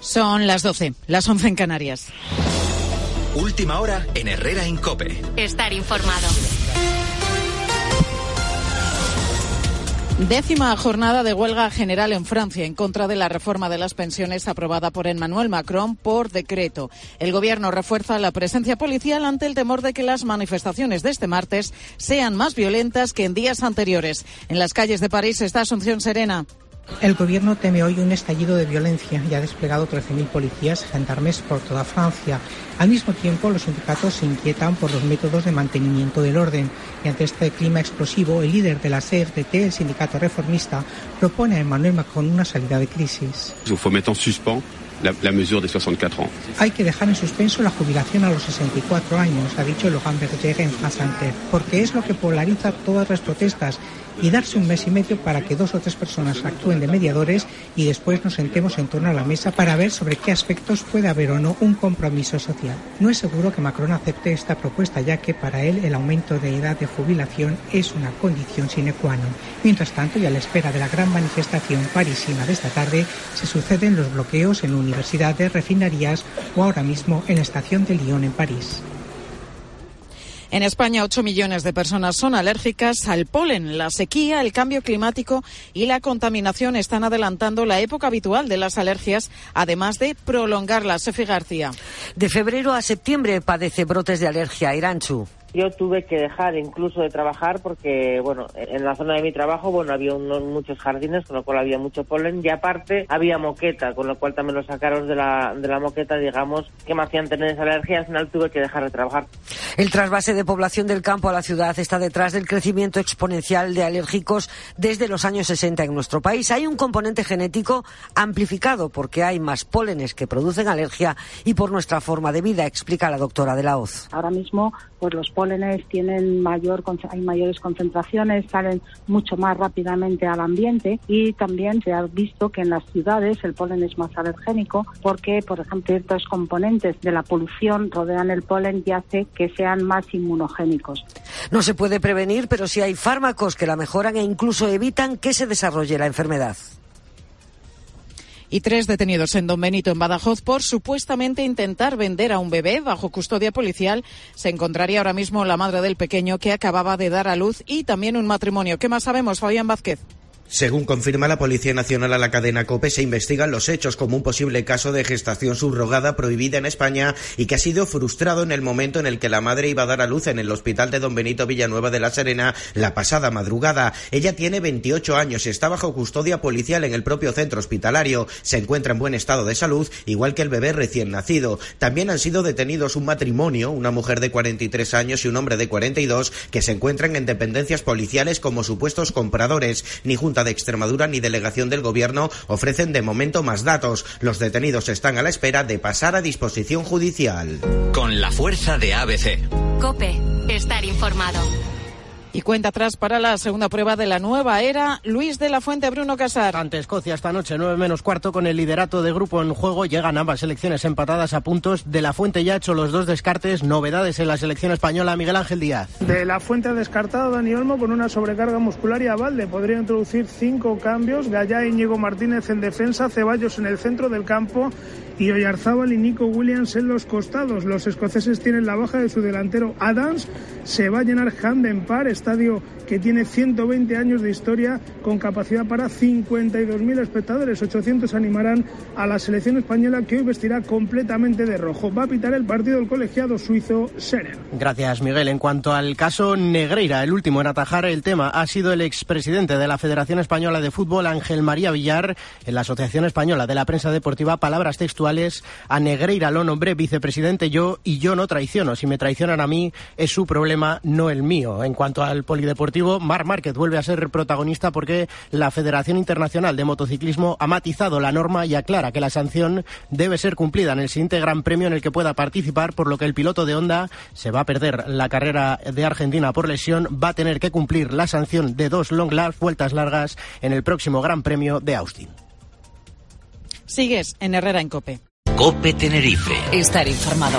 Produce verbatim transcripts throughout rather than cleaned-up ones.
Son las doce, las once en Canarias. Última hora en Herrera en COPE. Estar informado. Décima jornada de huelga general en Francia en contra de la reforma de las pensiones aprobada por Emmanuel Macron por decreto. El gobierno refuerza la presencia policial ante el temor de que las manifestaciones de este martes sean más violentas que en días anteriores. En las calles de París está Asunción Serena. El gobierno teme hoy un estallido de violencia y ha desplegado trece mil policías y gendarmes por toda Francia. Al mismo tiempo, los sindicatos se inquietan por los métodos de mantenimiento del orden. Y ante este clima explosivo, el líder de la C F D T, el sindicato reformista, propone a Emmanuel Macron una salida de crisis. Il faut mettre en suspens la, la mesure de sesenta y cuatro ans. Hay que dejar en suspenso la jubilación a los sesenta y cuatro años, ha dicho Laurent Berger en France Inter, porque es lo que polariza todas las protestas, y darse un mes y medio para que dos o tres personas actúen de mediadores y después nos sentemos en torno a la mesa para ver sobre qué aspectos puede haber o no un compromiso social. No es seguro que Macron acepte esta propuesta, ya que para él el aumento de edad de jubilación es una condición sine qua non. Mientras tanto, y a la espera de la gran manifestación parisina de esta tarde, se suceden los bloqueos en universidades, refinerías o ahora mismo en la estación de Lyon en París. En España, ocho millones de personas son alérgicas al polen. La sequía, el cambio climático y la contaminación están adelantando la época habitual de las alergias, además de prolongarlas. Sofi García. De febrero a septiembre padece brotes de alergia. Iranchu. Yo tuve que dejar incluso de trabajar porque, bueno, en la zona de mi trabajo, bueno, había unos, muchos jardines, con lo cual había mucho polen, y aparte había moqueta, con lo cual también lo sacaron de la, de la moqueta, digamos, que me hacían tener esa alergia. Al final tuve que dejar de trabajar. El trasvase de población del campo a la ciudad está detrás del crecimiento exponencial de alérgicos desde los años sesenta en nuestro país. Hay un componente genético amplificado porque hay más pólenes que producen alergia y por nuestra forma de vida, explica la doctora de la Hoz. Ahora mismo, pues los pólenes tienen mayor, hay mayores concentraciones, salen mucho más rápidamente al ambiente, y también se ha visto que en las ciudades el polen es más alergénico porque, por ejemplo, ciertos componentes de la polución rodean el polen y hace que sean más inmunogénicos. No se puede prevenir, pero sí hay fármacos que la mejoran e incluso evitan que se desarrolle la enfermedad. Y tres detenidos en Don Benito, en Badajoz, por supuestamente intentar vender a un bebé bajo custodia policial. Se encontraría ahora mismo la madre del pequeño, que acababa de dar a luz, y también un matrimonio. ¿Qué más sabemos, Fabián Vázquez? Según confirma la Policía Nacional a la cadena COPE, se investigan los hechos como un posible caso de gestación subrogada prohibida en España y que ha sido frustrado en el momento en el que la madre iba a dar a luz en el hospital de Don Benito Villanueva de la Serena la pasada madrugada. Ella tiene veintiocho años y está bajo custodia policial en el propio centro hospitalario. Se encuentra en buen estado de salud, igual que el bebé recién nacido. También han sido detenidos un matrimonio, una mujer de cuarenta y tres años y un hombre de cuarenta y dos, que se encuentran en dependencias policiales como supuestos compradores. Ni Junta de Extremadura ni delegación del Gobierno ofrecen de momento más datos. Los detenidos están a la espera de pasar a disposición judicial. Con la fuerza de A B C. COPE. Estar informado. Y cuenta atrás para la segunda prueba de la nueva era. Luis de la Fuente, Bruno Casar. Ante Escocia esta noche, nueve menos cuarto, con el liderato de grupo en juego. Llegan ambas selecciones empatadas a puntos. De la Fuente ya ha hecho los dos descartes. Novedades en la selección española, Miguel Ángel Díaz. De la Fuente ha descartado a Dani Olmo con una sobrecarga muscular y a Valde. Podría introducir cinco cambios. Gallá, Íñigo Martínez en defensa, Ceballos en el centro del campo y Oyarzábal y Nico Williams en los costados. Los escoceses tienen la baja de su delantero Adams. Se va a llenar Hampden Park, estadio que tiene ciento veinte años de historia, con capacidad para cincuenta y dos mil espectadores. ochocientos animarán a la selección española, que hoy vestirá completamente de rojo. Va a pitar el partido el colegiado suizo Scherer. Gracias, Miguel. En cuanto al caso Negreira, el último en atajar el tema ha sido el expresidente de la Federación Española de Fútbol, Ángel María Villar. En la Asociación Española de la Prensa Deportiva, palabras textuales: a Negreira lo nombré vicepresidente yo y yo no traiciono. Si me traicionan a mí es su problema, no el mío. En cuanto al polideportivo, Marc Márquez vuelve a ser protagonista porque la Federación Internacional de Motociclismo ha matizado la norma y aclara que la sanción debe ser cumplida en el siguiente Gran Premio en el que pueda participar, por lo que el piloto de Honda se va a perder la carrera de Argentina por lesión. Va a tener que cumplir la sanción de dos long lap, vueltas largas, en el próximo Gran Premio de Austin. Sigues en Herrera en COPE. COPE Tenerife. Estar informado.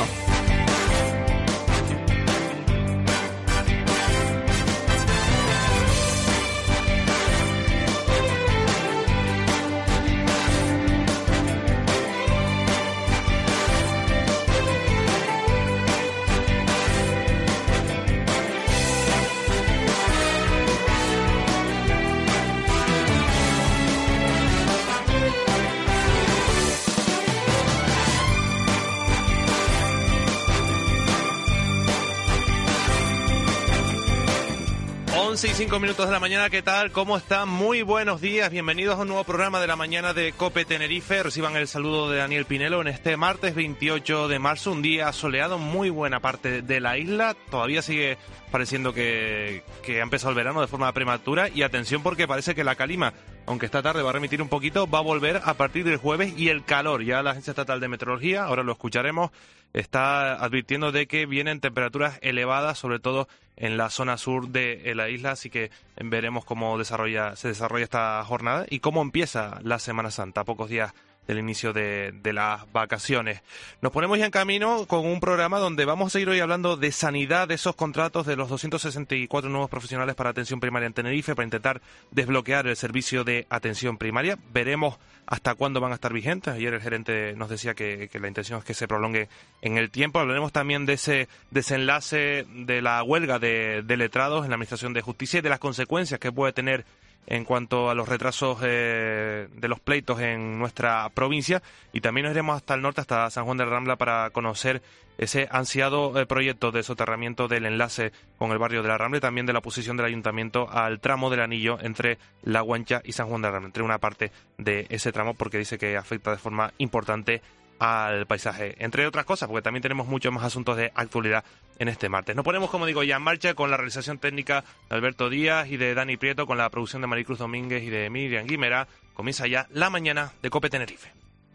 once y cinco minutos de la mañana, ¿qué tal? ¿Cómo están? Muy buenos días, bienvenidos a un nuevo programa de la mañana de COPE Tenerife. Reciban el saludo de Daniel Pinelo en este martes veintiocho de marzo, un día soleado en muy buena parte de la isla. Todavía sigue pareciendo que, que ha empezado el verano de forma prematura, y atención porque parece que la calima, aunque esta tarde va a remitir un poquito, va a volver a partir del jueves, y el calor, ya la Agencia Estatal de Meteorología, ahora lo escucharemos, está advirtiendo de que vienen temperaturas elevadas, sobre todo en la zona sur de la isla, así que veremos cómo desarrolla, se desarrolla esta jornada y cómo empieza la Semana Santa, a pocos días del inicio de, de las vacaciones. Nos ponemos ya en camino con un programa donde vamos a seguir hoy hablando de sanidad, de esos contratos de los doscientos sesenta y cuatro nuevos profesionales para atención primaria en Tenerife, para intentar desbloquear el servicio de atención primaria. Veremos hasta cuándo van a estar vigentes. Ayer el gerente nos decía que, que la intención es que se prolongue en el tiempo. Hablaremos también de ese desenlace de la huelga de, de letrados en la Administración de Justicia y de las consecuencias que puede tener en cuanto a los retrasos eh, de los pleitos en nuestra provincia, y también nos iremos hasta el norte, hasta San Juan de la Rambla, para conocer ese ansiado eh, proyecto de soterramiento del enlace con el barrio de la Rambla, y también de la oposición del ayuntamiento al tramo del anillo entre La Guancha y San Juan de la Rambla, entre una parte de ese tramo, porque dice que afecta de forma importante al paisaje, entre otras cosas, porque también tenemos muchos más asuntos de actualidad en este martes. Nos ponemos, como digo, ya en marcha con la realización técnica de Alberto Díaz y de Dani Prieto, con la producción de Maricruz Domínguez y de Miriam Guimera. Comienza ya la mañana de COPE Tenerife.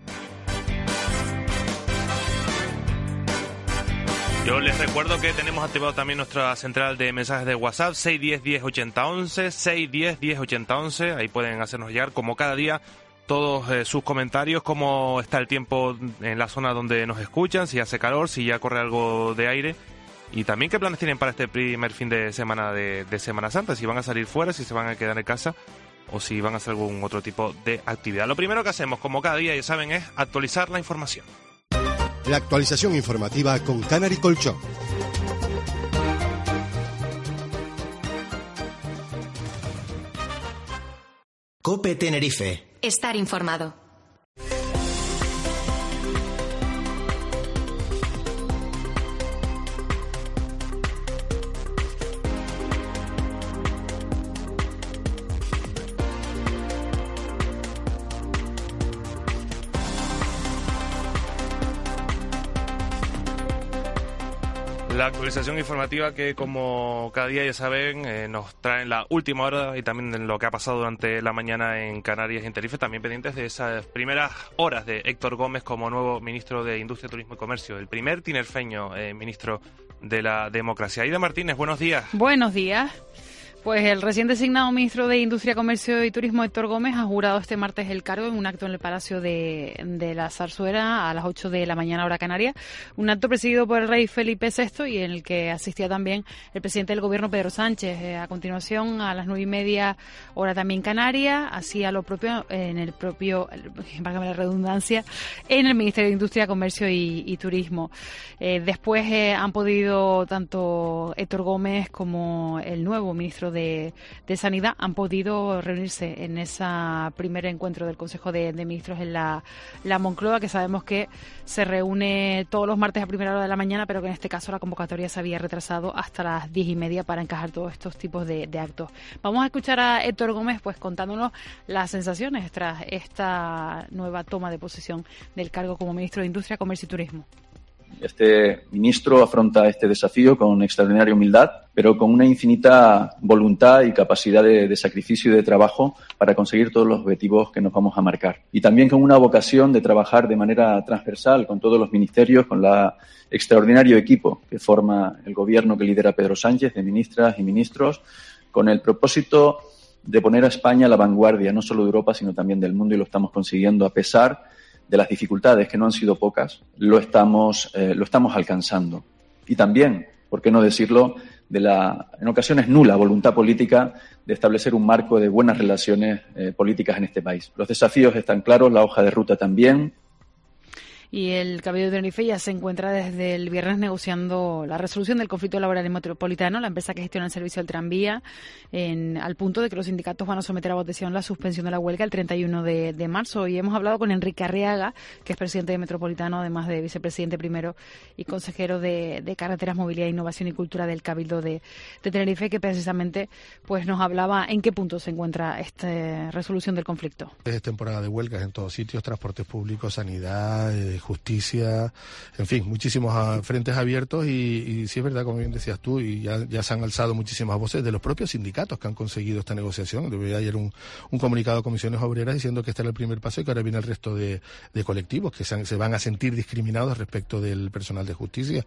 Yo les recuerdo que tenemos activado también nuestra central de mensajes de WhatsApp, seis uno cero, diez ochenta once, seis uno cero, diez ochenta once. Ahí pueden hacernos llegar, como cada día, todos eh, sus comentarios, cómo está el tiempo en la zona donde nos escuchan, si hace calor, si ya corre algo de aire, y también qué planes tienen para este primer fin de semana de, de Semana Santa, si van a salir fuera, si se van a quedar en casa o si van a hacer algún otro tipo de actividad. Lo primero que hacemos, como cada día, ya saben, es actualizar la información. La actualización informativa con Canary Colchón. COPE Tenerife. Estar informado. La actualización informativa que, como cada día ya saben, eh, nos traen la última hora y también lo que ha pasado durante la mañana en Canarias y en Tenerife, también pendientes de esas primeras horas de Héctor Gómez como nuevo ministro de Industria, Turismo y Comercio, el primer tinerfeño eh, ministro de la democracia. Aida Martínez, buenos días. Buenos días. Pues el recién designado ministro de Industria, Comercio y Turismo, Héctor Gómez, ha jurado este martes el cargo en un acto en el Palacio de, de la Zarzuela a las ocho de la mañana, hora canaria. Un acto presidido por el rey Felipe sexto y en el que asistía también el presidente del Gobierno, Pedro Sánchez. Eh, a continuación, a las nueve y media, hora también canaria, hacía lo propio en el propio, válgame la redundancia, en el Ministerio de Industria, Comercio y, y Turismo. Eh, después eh, han podido tanto Héctor Gómez como el nuevo ministro De, de Sanidad han podido reunirse en ese primer encuentro del Consejo de, de Ministros en la, la Moncloa, que sabemos que se reúne todos los martes a primera hora de la mañana, pero que en este caso la convocatoria se había retrasado hasta las diez y media para encajar todos estos tipos de, de actos. Vamos a escuchar a Héctor Gómez pues contándonos las sensaciones tras esta nueva toma de posesión del cargo como ministro de Industria, Comercio y Turismo. Este ministro afronta este desafío con extraordinaria humildad, pero con una infinita voluntad y capacidad de, de sacrificio y de trabajo para conseguir todos los objetivos que nos vamos a marcar. Y también con una vocación de trabajar de manera transversal con todos los ministerios, con el extraordinario equipo que forma el gobierno que lidera Pedro Sánchez, de ministras y ministros, con el propósito de poner a España a la vanguardia, no solo de Europa, sino también del mundo, y lo estamos consiguiendo a pesar de las dificultades, que no han sido pocas, lo estamos, eh, lo estamos alcanzando. Y también, por qué no decirlo, de la, en ocasiones, nula voluntad política de establecer un marco de buenas relaciones eh, políticas en este país. Los desafíos están claros, la hoja de ruta también. Y el Cabildo de Tenerife ya se encuentra desde el viernes negociando la resolución del conflicto laboral metropolitano, la empresa que gestiona el servicio del tranvía, en, al punto de que los sindicatos van a someter a votación la suspensión de la huelga el treinta y uno de, de marzo. Y hemos hablado con Enrique Arriaga, que es presidente de Metropolitano, además de vicepresidente primero y consejero de, de Carreteras, Movilidad, Innovación y Cultura del Cabildo de, de Tenerife, que precisamente pues nos hablaba en qué punto se encuentra esta resolución del conflicto. Es temporada de huelgas en todos sitios, transportes públicos, sanidad, eh, justicia, en fin, muchísimos a, frentes abiertos y, y sí es verdad, como bien decías tú, y ya, ya se han alzado muchísimas voces de los propios sindicatos que han conseguido esta negociación. Debería ayer un, un comunicado a comisiones obreras diciendo que este era el primer paso y que ahora viene el resto de, de colectivos que se, han, se van a sentir discriminados respecto del personal de justicia.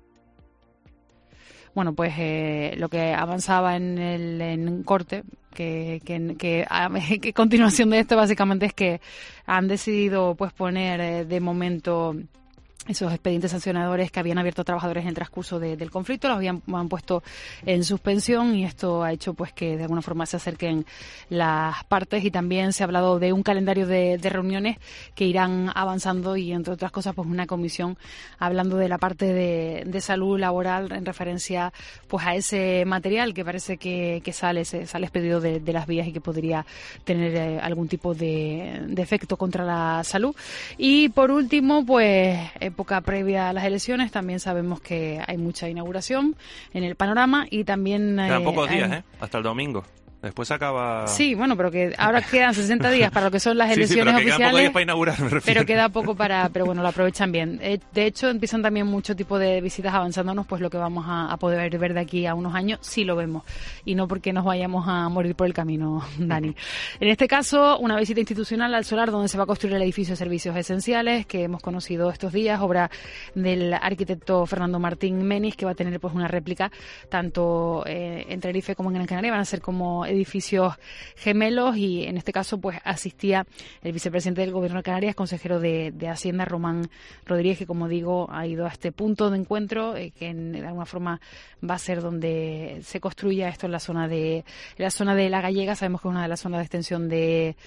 Bueno, pues eh, lo que avanzaba en el en corte, que, que, que, a, que continuación de esto básicamente es que han decidido pues poner eh, de momento esos expedientes sancionadores que habían abierto a trabajadores en el transcurso de, del conflicto, los habían han puesto en suspensión y esto ha hecho pues que de alguna forma se acerquen las partes y también se ha hablado de un calendario de, de reuniones que irán avanzando y entre otras cosas pues una comisión hablando de la parte de, de salud laboral en referencia pues a ese material que parece que, que sale, se, sale expedido de, de las vías y que podría tener eh, algún tipo de, de efecto contra la salud. Y por último pues eh, época previa a las elecciones, también sabemos que hay mucha inauguración en el panorama y también... Quedan eh, pocos días, hay... ¿eh? Hasta el domingo. Después acaba... Sí, bueno, pero que ahora quedan sesenta días para lo que son las elecciones sí, sí, pero que oficiales. Quedan pocos días para inaugurar, me refiero. Pero queda poco para... Pero bueno, lo aprovechan bien. De hecho, empiezan también mucho tipo de visitas avanzándonos, pues lo que vamos a, a poder ver de aquí a unos años, sí lo vemos. Y no porque nos vayamos a morir por el camino, Dani. En este caso, una visita institucional al solar donde se va a construir el edificio de servicios esenciales que hemos conocido estos días, obra del arquitecto Fernando Martín Menis, que va a tener pues una réplica tanto eh, en Tenerife como en Gran Canaria. Van a ser como edificios gemelos y en este caso pues asistía el vicepresidente del Gobierno de Canarias, consejero de, de Hacienda, Román Rodríguez, que como digo ha ido a este punto de encuentro eh, que en, de alguna forma va a ser donde se construya esto en la zona de en la zona de La Gallega. Sabemos que es una de las zonas de extensión de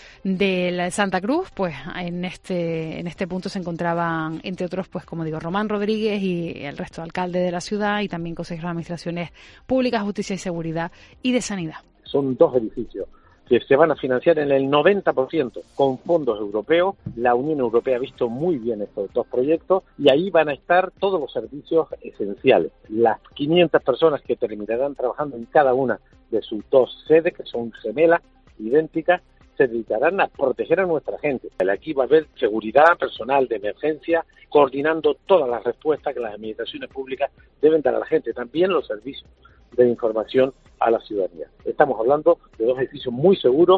de la Santa Cruz. Pues en este en este punto se encontraban entre otros pues como digo Román Rodríguez y el resto de alcaldes de la ciudad y también consejeros de administraciones públicas, justicia y seguridad y de sanidad. Son dos edificios que se van a financiar en el noventa por ciento con fondos europeos. La Unión Europea ha visto muy bien estos dos proyectos y ahí van a estar todos los servicios esenciales. Las quinientas personas que terminarán trabajando en cada una de sus dos sedes, que son gemelas, idénticas, se dedicarán a proteger a nuestra gente. Aquí va a haber seguridad, personal de emergencia, coordinando todas las respuestas que las administraciones públicas deben dar a la gente, también los servicios de información a la ciudadanía. Estamos hablando de dos edificios muy seguros.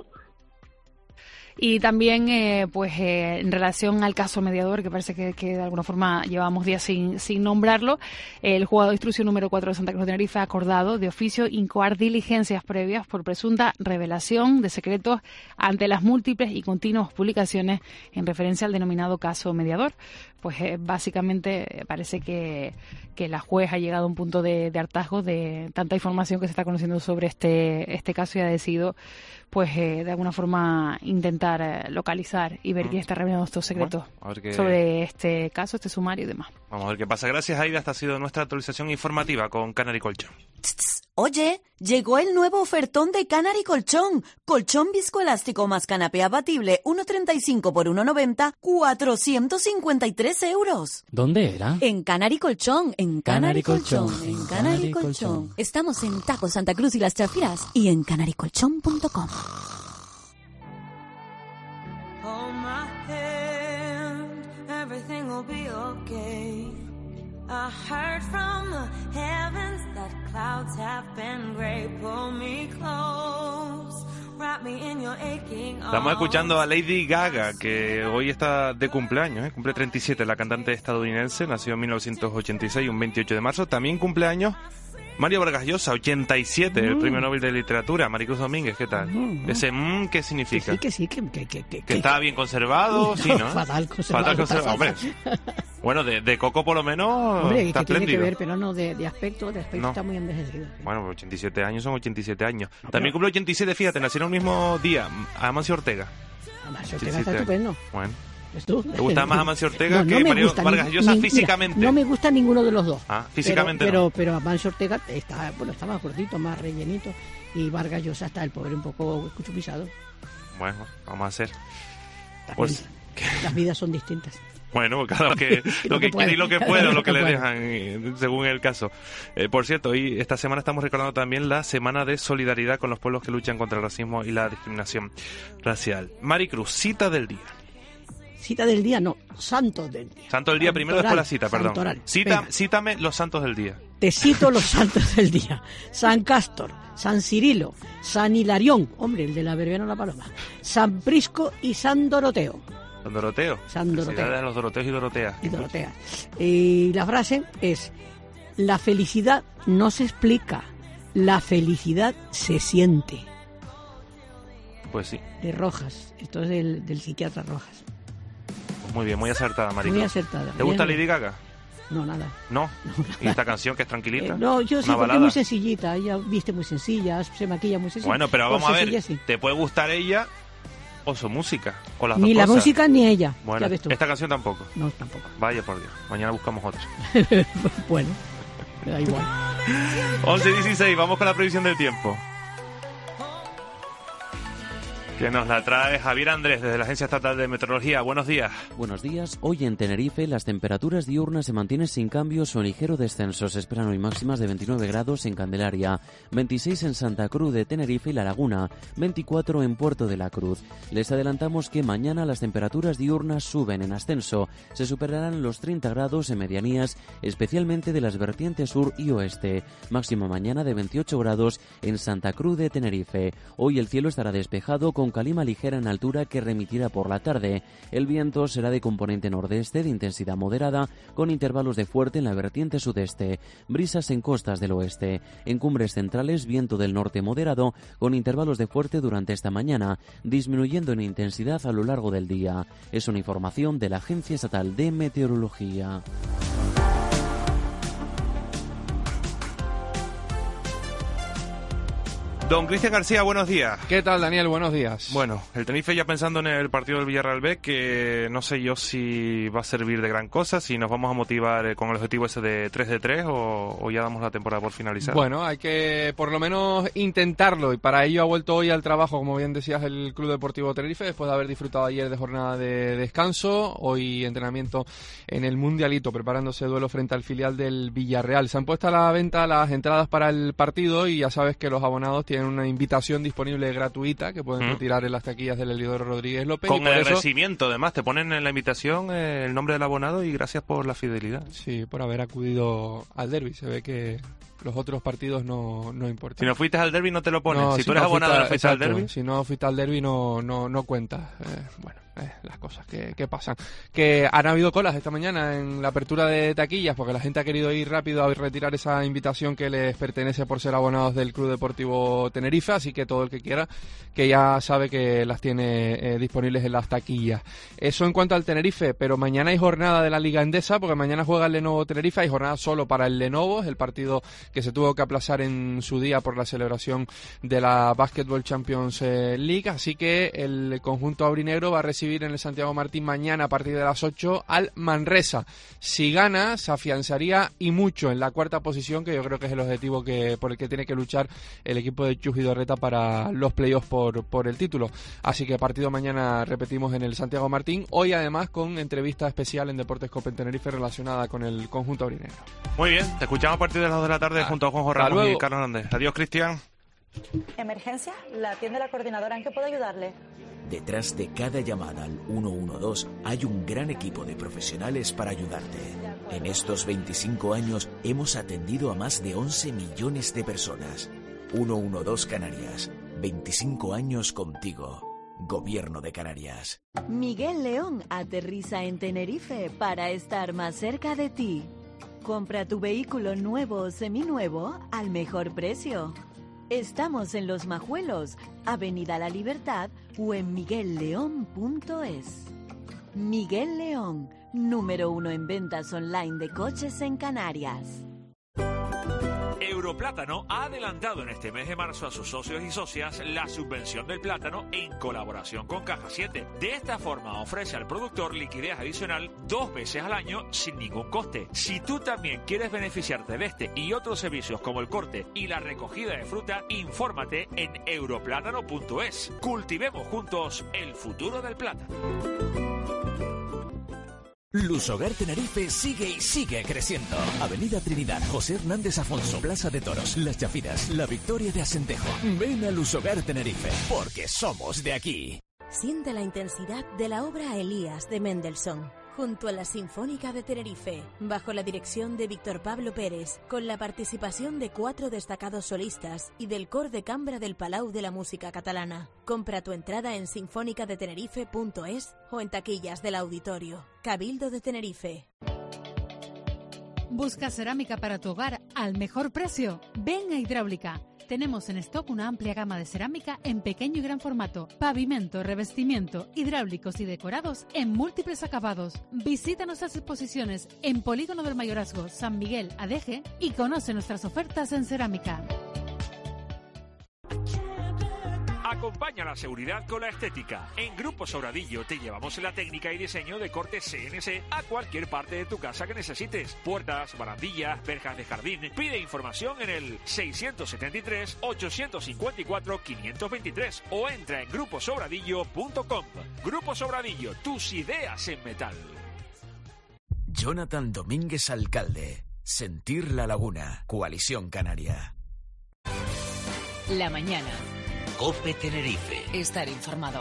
Y también, eh, pues, eh, en relación al caso mediador, que parece que, que de alguna forma llevamos días sin, sin nombrarlo, el juzgado de instrucción número cuatro de Santa Cruz de Tenerife ha acordado de oficio incoar diligencias previas por presunta revelación de secretos ante las múltiples y continuas publicaciones en referencia al denominado caso mediador. Pues eh, básicamente eh, parece que, que la juez ha llegado a un punto de, de hartazgo de tanta información que se está conociendo sobre este, este caso y ha decidido, pues, eh, de alguna forma intentar eh, localizar y ver mm. quién está revelando estos secretos bueno, qué... sobre este caso, este sumario y demás. Vamos a ver qué pasa. Gracias, Aida. Esta ha sido nuestra actualización informativa con Canary Colchón. Oye, llegó el nuevo ofertón de Canary Colchón. Colchón viscoelástico más canapé abatible, uno treinta y cinco por uno noventa, cuatrocientos cincuenta y tres euros. ¿Dónde era? En Canary Colchón, en Canary, Canary Colchón, Colchón, en Canary, Canary Colchón. Colchón. Estamos en Taco Santa Cruz y Las Chafiras y en canary colchón punto com. Hold my hand, everything will be okay. I heard from the heavens that clouds have been gray. Pull me close, wrap me in your aching arms. Estamos escuchando a Lady Gaga, que hoy está de cumpleaños, ¿eh? Cumple treinta y siete, la cantante estadounidense, nació en mil novecientos ochenta y seis, un veintiocho de marzo. También cumpleaños Mario Vargas Llosa, ochenta y siete, mm. el premio Nobel de Literatura. Maricruz Domínguez, ¿qué tal? Mm. Ese mmm, ¿qué significa? Que sí, que sí, que... Que, que, que, que está bien conservado, no, sí, ¿no? Fatal conservado. Fatal conservado, hombre. Bueno, de, de Coco por lo menos hombre, está que espléndido. Tiene que ver, pero no, de, de aspecto, de aspecto no. Está muy envejecido. Bueno, ochenta y siete años son ochenta y siete años. No, también cumple ochenta y siete, fíjate, nacieron el mismo día, Amancio Ortega. Amancio Ortega está estupendo. Bueno. tú? ¿Te gusta más Amancio Ortega no, no que me Mario gusta Vargas ni- Llosa ni- físicamente? Mira, no me gusta ninguno de los dos. Ah, físicamente pero, no. pero, pero Amancio Ortega está, bueno, está más gordito, más rellenito. Y Vargas Llosa está el pobre un poco escuchupisado. Bueno, vamos a hacer. También, Pues, las vidas son distintas. bueno, cada uno que, lo que quiere y lo que puede, lo que le dejan, eh, según el caso. Eh, por cierto, hoy, esta semana estamos recordando también la Semana de Solidaridad con los pueblos que luchan contra el racismo y la discriminación racial. Maricruz, cita del día. Cita del día, no, santos del día. Santo del día, primero, después la cita, perdón. Santoral. Cita, Venga. cítame los santos del día. Te cito los santos del día. San Cástor, San Cirilo, San Hilarión, hombre, el de la verbena o la paloma, San Prisco y San Doroteo. San Doroteo. San Doroteo. Felicidades a los Doroteos y Doroteas. Y Dorotea. Y la frase es: la felicidad no se explica, la felicidad se siente. Pues sí. De Rojas, esto es del, del psiquiatra Rojas. Pues muy bien, muy acertada, Maricruz. Muy acertada. ¿Te gusta Bien. Lady Gaga? No, nada. ¿No? ¿Y esta canción que es tranquilita? Eh, no, yo sí, ¿Una porque es balada? muy sencillita. Ella viste muy sencilla, se maquilla muy sencilla. Bueno, pero Por vamos a ver, sencilla, sí. ¿te puede gustar ella o su música? O las Ni dos la cosas. música ni ella. Bueno, Ya ves tú. esta canción tampoco. No, tampoco. Vaya por Dios, mañana buscamos otra. Bueno, me da igual. once dieciséis, vamos con la previsión del tiempo. Que nos la trae Javier Andrés desde la Agencia Estatal de Meteorología. Buenos días. Buenos días. Hoy en Tenerife las temperaturas diurnas se mantienen sin cambios o en ligero descenso. Se esperan hoy máximas de veintinueve grados en Candelaria, veintiséis en Santa Cruz de Tenerife y La Laguna, veinticuatro en Puerto de la Cruz. Les adelantamos que mañana las temperaturas diurnas suben en ascenso. Se superarán los treinta grados en medianías, especialmente de las vertientes sur y oeste. Máxima mañana de veintiocho grados en Santa Cruz de Tenerife. Hoy el cielo estará despejado con calima ligera en altura que remitirá por la tarde. El viento será de componente nordeste de intensidad moderada, con intervalos de fuerte en la vertiente sudeste, brisas en costas del oeste. En cumbres centrales, viento del norte moderado, con intervalos de fuerte durante esta mañana, disminuyendo en intensidad a lo largo del día. Es una información de la Agencia Estatal de Meteorología. Don Cristian García, buenos días. ¿Qué tal, Daniel? Buenos días. Bueno, el Tenerife ya pensando en el partido del Villarreal B, que no sé yo si va a servir de gran cosa, si nos vamos a motivar con el objetivo ese de tres de tres o, o ya damos la temporada por finalizada. Bueno, hay que por lo menos intentarlo y para ello ha vuelto hoy al trabajo, como bien decías, el Club Deportivo Tenerife, después de haber disfrutado ayer de jornada de descanso, hoy entrenamiento en el Mundialito, preparándose duelo frente al filial del Villarreal. Se han puesto a la venta las entradas para el partido y ya sabes que los abonados tienen una invitación disponible gratuita que pueden ¿Mm? retirar en las taquillas del Elidoro Rodríguez López. Con y por el eso, recibimiento, además, te ponen en la invitación eh, el nombre del abonado y gracias por la fidelidad. Sí, por haber acudido al derbi. Se ve que los otros partidos no, no importan. Si no fuiste al derbi no te lo ponen. No, si, si tú eres no abonado y no fuiste- fuiste al exacto, derbi. Si no fuiste al derbi no, no, no cuenta. Eh, bueno, eh, las cosas que, que pasan. Que han habido colas esta mañana en la apertura de taquillas porque la gente ha querido ir rápido a retirar esa invitación que les pertenece por ser abonados del Club Deportivo Tenerife, así que todo el que quiera, que ya sabe que las tiene eh, disponibles en las taquillas. Eso en cuanto al Tenerife, pero mañana hay jornada de la Liga Endesa porque mañana juega el Lenovo Tenerife, hay jornada solo para el Lenovo, es el partido que se tuvo que aplazar en su día por la celebración de la Basketball Champions eh, League, así que el conjunto aurinegro va a recibir en el Santiago Martín mañana a partir de las ocho al Manresa. Si gana, se afianzaría y mucho en la cuarta posición, que yo creo que es el objetivo que por el que tiene que luchar el equipo de Chus Vidorreta para los playoffs por, por el título. Así que partido mañana, repetimos, en el Santiago Martín, hoy además con entrevista especial en Deportes Cope en Tenerife relacionada con el conjunto aurinegro. Muy bien, te escuchamos a partir de las dos de la tarde junto a Juanjo hasta Ramos y luego. Carlos Hernández. Adiós, Cristian. Emergencia, la atiende la coordinadora. ¿En qué puedo ayudarle? Detrás de cada llamada al uno uno dos hay un gran equipo de profesionales para ayudarte. En estos veinticinco años hemos atendido a más de once millones de personas. uno uno dos Canarias, veinticinco años contigo. Gobierno de Canarias. Miguel León aterriza en Tenerife para estar más cerca de ti. Compra tu vehículo nuevo o seminuevo al mejor precio. Estamos en Los Majuelos, Avenida La Libertad o en miguel león punto es. Miguel León, número uno en ventas online de coches en Canarias. Europlátano ha adelantado en este mes de marzo a sus socios y socias la subvención del plátano en colaboración con Caja siete. De esta forma ofrece al productor liquidez adicional dos veces al año sin ningún coste. Si tú también quieres beneficiarte de este y otros servicios como el corte y la recogida de fruta, infórmate en europlátano punto es. Cultivemos juntos el futuro del plátano. Lusogar Tenerife sigue y sigue creciendo. Avenida Trinidad, José Hernández Afonso, Plaza de Toros, Las Chafiras, La Victoria de Asentejo. Ven a Lusogar Tenerife, porque somos de aquí. Siente la intensidad de la obra Elías de Mendelssohn, junto a la Sinfónica de Tenerife, bajo la dirección de Víctor Pablo Pérez, con la participación de cuatro destacados solistas y del Cor de Cambra del Palau de la Música Catalana. Compra tu entrada en sinfónica de tenerife punto es o en taquillas del auditorio. Cabildo de Tenerife. Busca cerámica para tu hogar al mejor precio. Ven a Hidráulica. Tenemos en stock una amplia gama de cerámica en pequeño y gran formato, pavimento, revestimiento, hidráulicos y decorados en múltiples acabados. Visita nuestras exposiciones en Polígono del Mayorazgo, San Miguel, Adeje y conoce nuestras ofertas en cerámica. Acompaña la seguridad con la estética. En Grupo Sobradillo te llevamos la técnica y diseño de corte C N C a cualquier parte de tu casa que necesites. Puertas, barandillas, verjas de jardín. Pide información en el seiscientos setenta y tres, ochocientos cincuenta y cuatro, quinientos veintitrés o entra en grupo sobradillo punto com. Grupo Sobradillo, tus ideas en metal. Jonathan Domínguez, alcalde. Sentir la Laguna. Coalición Canaria. La mañana. COPE Tenerife. Estar informado.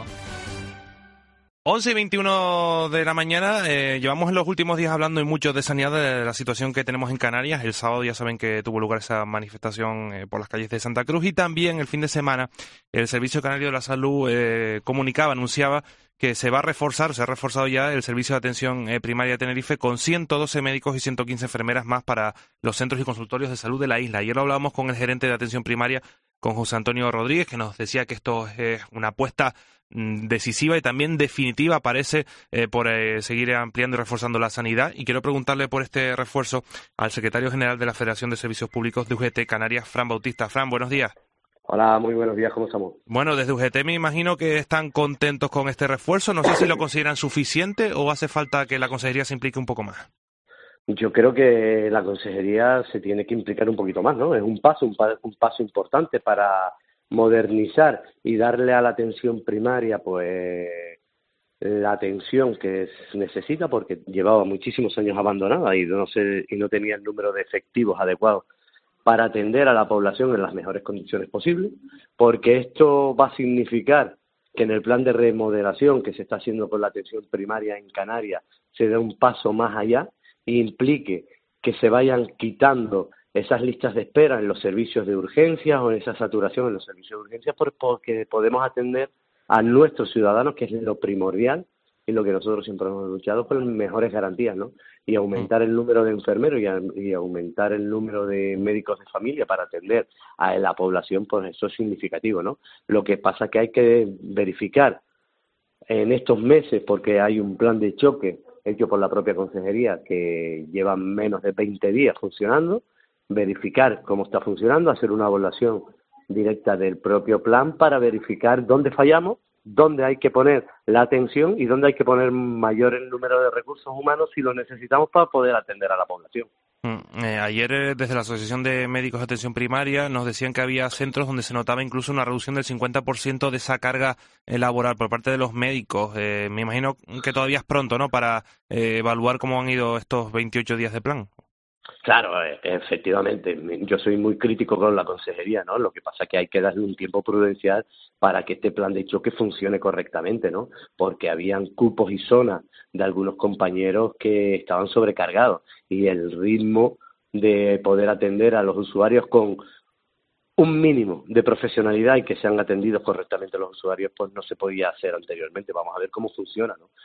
once y veintiuno de la mañana, eh, llevamos en los últimos días hablando y mucho de sanidad, de la situación que tenemos en Canarias. El sábado ya saben que tuvo lugar esa manifestación eh, por las calles de Santa Cruz, y también el fin de semana el Servicio Canario de la Salud eh, comunicaba, anunciaba que se va a reforzar, se ha reforzado ya el servicio de atención eh, primaria de Tenerife con ciento doce médicos y ciento quince enfermeras más para los centros y consultorios de salud de la isla. Ayer lo hablábamos con el gerente de atención primaria, con José Antonio Rodríguez, que nos decía que esto es una apuesta mm, decisiva y también definitiva, parece, eh, por eh, seguir ampliando y reforzando la sanidad. Y quiero preguntarle por este refuerzo al secretario general de la Federación de Servicios Públicos de U G T Canarias, Fran Bautista. Fran, buenos días. Hola, muy buenos días, ¿cómo estamos? Bueno, desde U G T me imagino que están contentos con este refuerzo. No sé si lo consideran suficiente o hace falta que la consejería se implique un poco más. Yo creo que la consejería se tiene que implicar un poquito más, ¿no? Es un paso, un, pa- un paso importante para modernizar y darle a la atención primaria, pues, la atención que se necesita, porque llevaba muchísimos años abandonada y no se, y no tenía el número de efectivos adecuados para atender a la población en las mejores condiciones posibles, porque esto va a significar que en el plan de remodelación que se está haciendo con la atención primaria en Canarias se dé un paso más allá e implique que se vayan quitando esas listas de espera en los servicios de urgencias o en esa saturación en los servicios de urgencias, porque podemos atender a nuestros ciudadanos, que es lo primordial y lo que nosotros siempre hemos luchado por mejores garantías, ¿no? Y aumentar el número de enfermeros y, a, y aumentar el número de médicos de familia para atender a la población, pues eso es significativo, ¿no? Lo que pasa es que hay que verificar en estos meses, porque hay un plan de choque hecho por la propia consejería que lleva menos de veinte días funcionando, verificar cómo está funcionando, hacer una evaluación directa del propio plan para verificar dónde fallamos, dónde hay que poner la atención y dónde hay que poner mayor el número de recursos humanos si lo necesitamos para poder atender a la población. Mm, eh, ayer eh, desde la Asociación de Médicos de Atención Primaria nos decían que había centros donde se notaba incluso una reducción del cincuenta por ciento de esa carga eh, laboral por parte de los médicos. Eh, me imagino que todavía es pronto, ¿no?, para eh, evaluar cómo han ido estos veintiocho días de plan. Claro, efectivamente, yo soy muy crítico con la consejería, ¿no? Lo que pasa es que hay que darle un tiempo prudencial para que este plan de choque funcione correctamente, ¿no? Porque habían cupos y zonas de algunos compañeros que estaban sobrecargados y el ritmo de poder atender a los usuarios con un mínimo de profesionalidad y que sean atendidos correctamente los usuarios, pues no se podía hacer anteriormente. Vamos a ver cómo funciona, ¿no?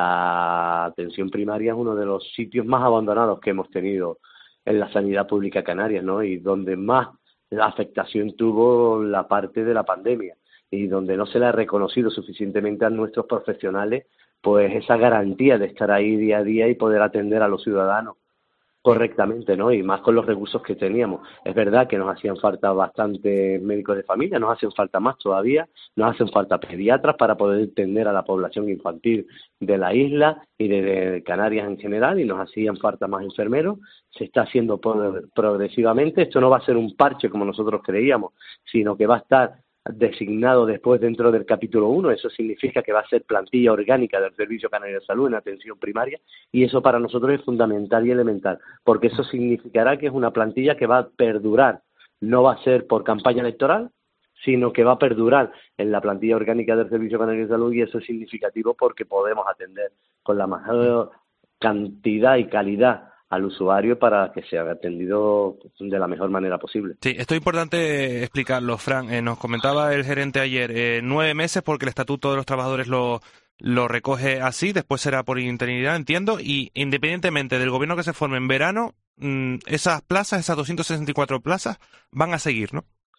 La atención primaria es uno de los sitios más abandonados que hemos tenido en la sanidad pública canaria, ¿no? Y donde más la afectación tuvo la parte de la pandemia y donde no se le ha reconocido suficientemente a nuestros profesionales, pues esa garantía de estar ahí día a día y poder atender a los ciudadanos correctamente, ¿no? Y más con los recursos que teníamos. Es verdad que nos hacían falta bastantes médicos de familia, nos hacen falta más todavía, nos hacen falta pediatras para poder atender a la población infantil de la isla y de, de Canarias en general, y nos hacían falta más enfermeros. Se está haciendo por, progresivamente. Esto no va a ser un parche como nosotros creíamos, sino que va a estar designado después dentro del capítulo uno. Eso significa que va a ser plantilla orgánica del Servicio Canario de Salud en atención primaria, y eso para nosotros es fundamental y elemental, porque eso significará que es una plantilla que va a perdurar. No va a ser por campaña electoral, sino que va a perdurar en la plantilla orgánica del Servicio Canario de Salud, y eso es significativo porque podemos atender con la mayor cantidad y calidad al usuario para que sea atendido de la mejor manera posible. Sí, esto es importante explicarlo, Fran. Eh, nos comentaba el gerente ayer, eh, nueve meses porque el Estatuto de los Trabajadores lo, lo recoge así, después será por interinidad, entiendo, y independientemente del gobierno que se forme en verano, mmm, esas plazas, esas doscientas sesenta y cuatro plazas, van a seguir, ¿no?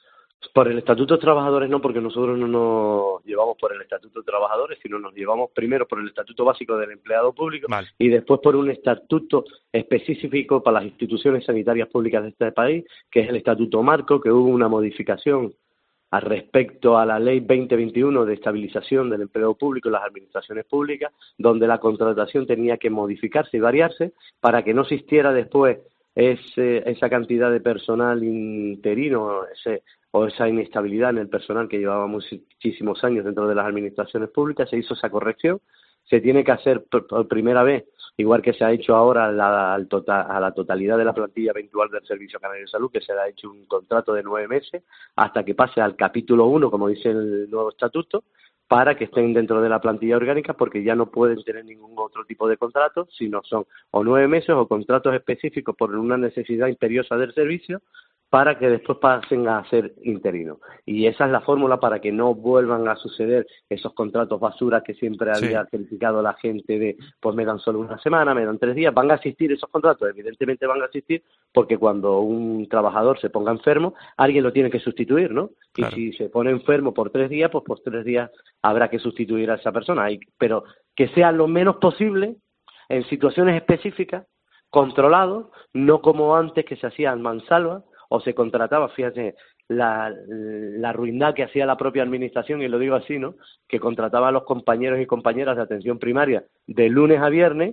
Por el Estatuto de Trabajadores no, porque nosotros no nos llevamos por el Estatuto de Trabajadores, sino nos llevamos primero por el Estatuto Básico del Empleado Público, vale, y después por un estatuto específico para las instituciones sanitarias públicas de este país, que es el Estatuto Marco, que hubo una modificación al respecto a la Ley veinte veintiuno de estabilización del empleo público en las administraciones públicas, donde la contratación tenía que modificarse y variarse para que no existiera después ese, esa cantidad de personal interino, ese o esa inestabilidad en el personal que llevaba muchísimos años dentro de las administraciones públicas. Se hizo esa corrección, se tiene que hacer por, por primera vez, igual que se ha hecho ahora la, al total, a la totalidad de la plantilla eventual del Servicio Canario de Salud, que se le ha hecho un contrato de nueve meses hasta que pase al capítulo uno, como dice el nuevo estatuto, para que estén dentro de la plantilla orgánica, porque ya no pueden tener ningún otro tipo de contrato, sino son o nueve meses o contratos específicos por una necesidad imperiosa del servicio, para que después pasen a ser interinos. Y esa es la fórmula para que no vuelvan a suceder esos contratos basura que siempre había sí. criticado la gente de, pues me dan solo una semana, me dan tres días. Van a existir esos contratos, evidentemente van a existir, porque cuando un trabajador se ponga enfermo, alguien lo tiene que sustituir, ¿no? Claro. Y si se pone enfermo por tres días, pues por tres días habrá que sustituir a esa persona. Pero que sea lo menos posible en situaciones específicas, controlado, no como antes que se hacía en mansalva, o se contrataba, fíjate, la, la ruindad que hacía la propia administración, y lo digo así, ¿no?, que contrataba a los compañeros y compañeras de atención primaria de lunes a viernes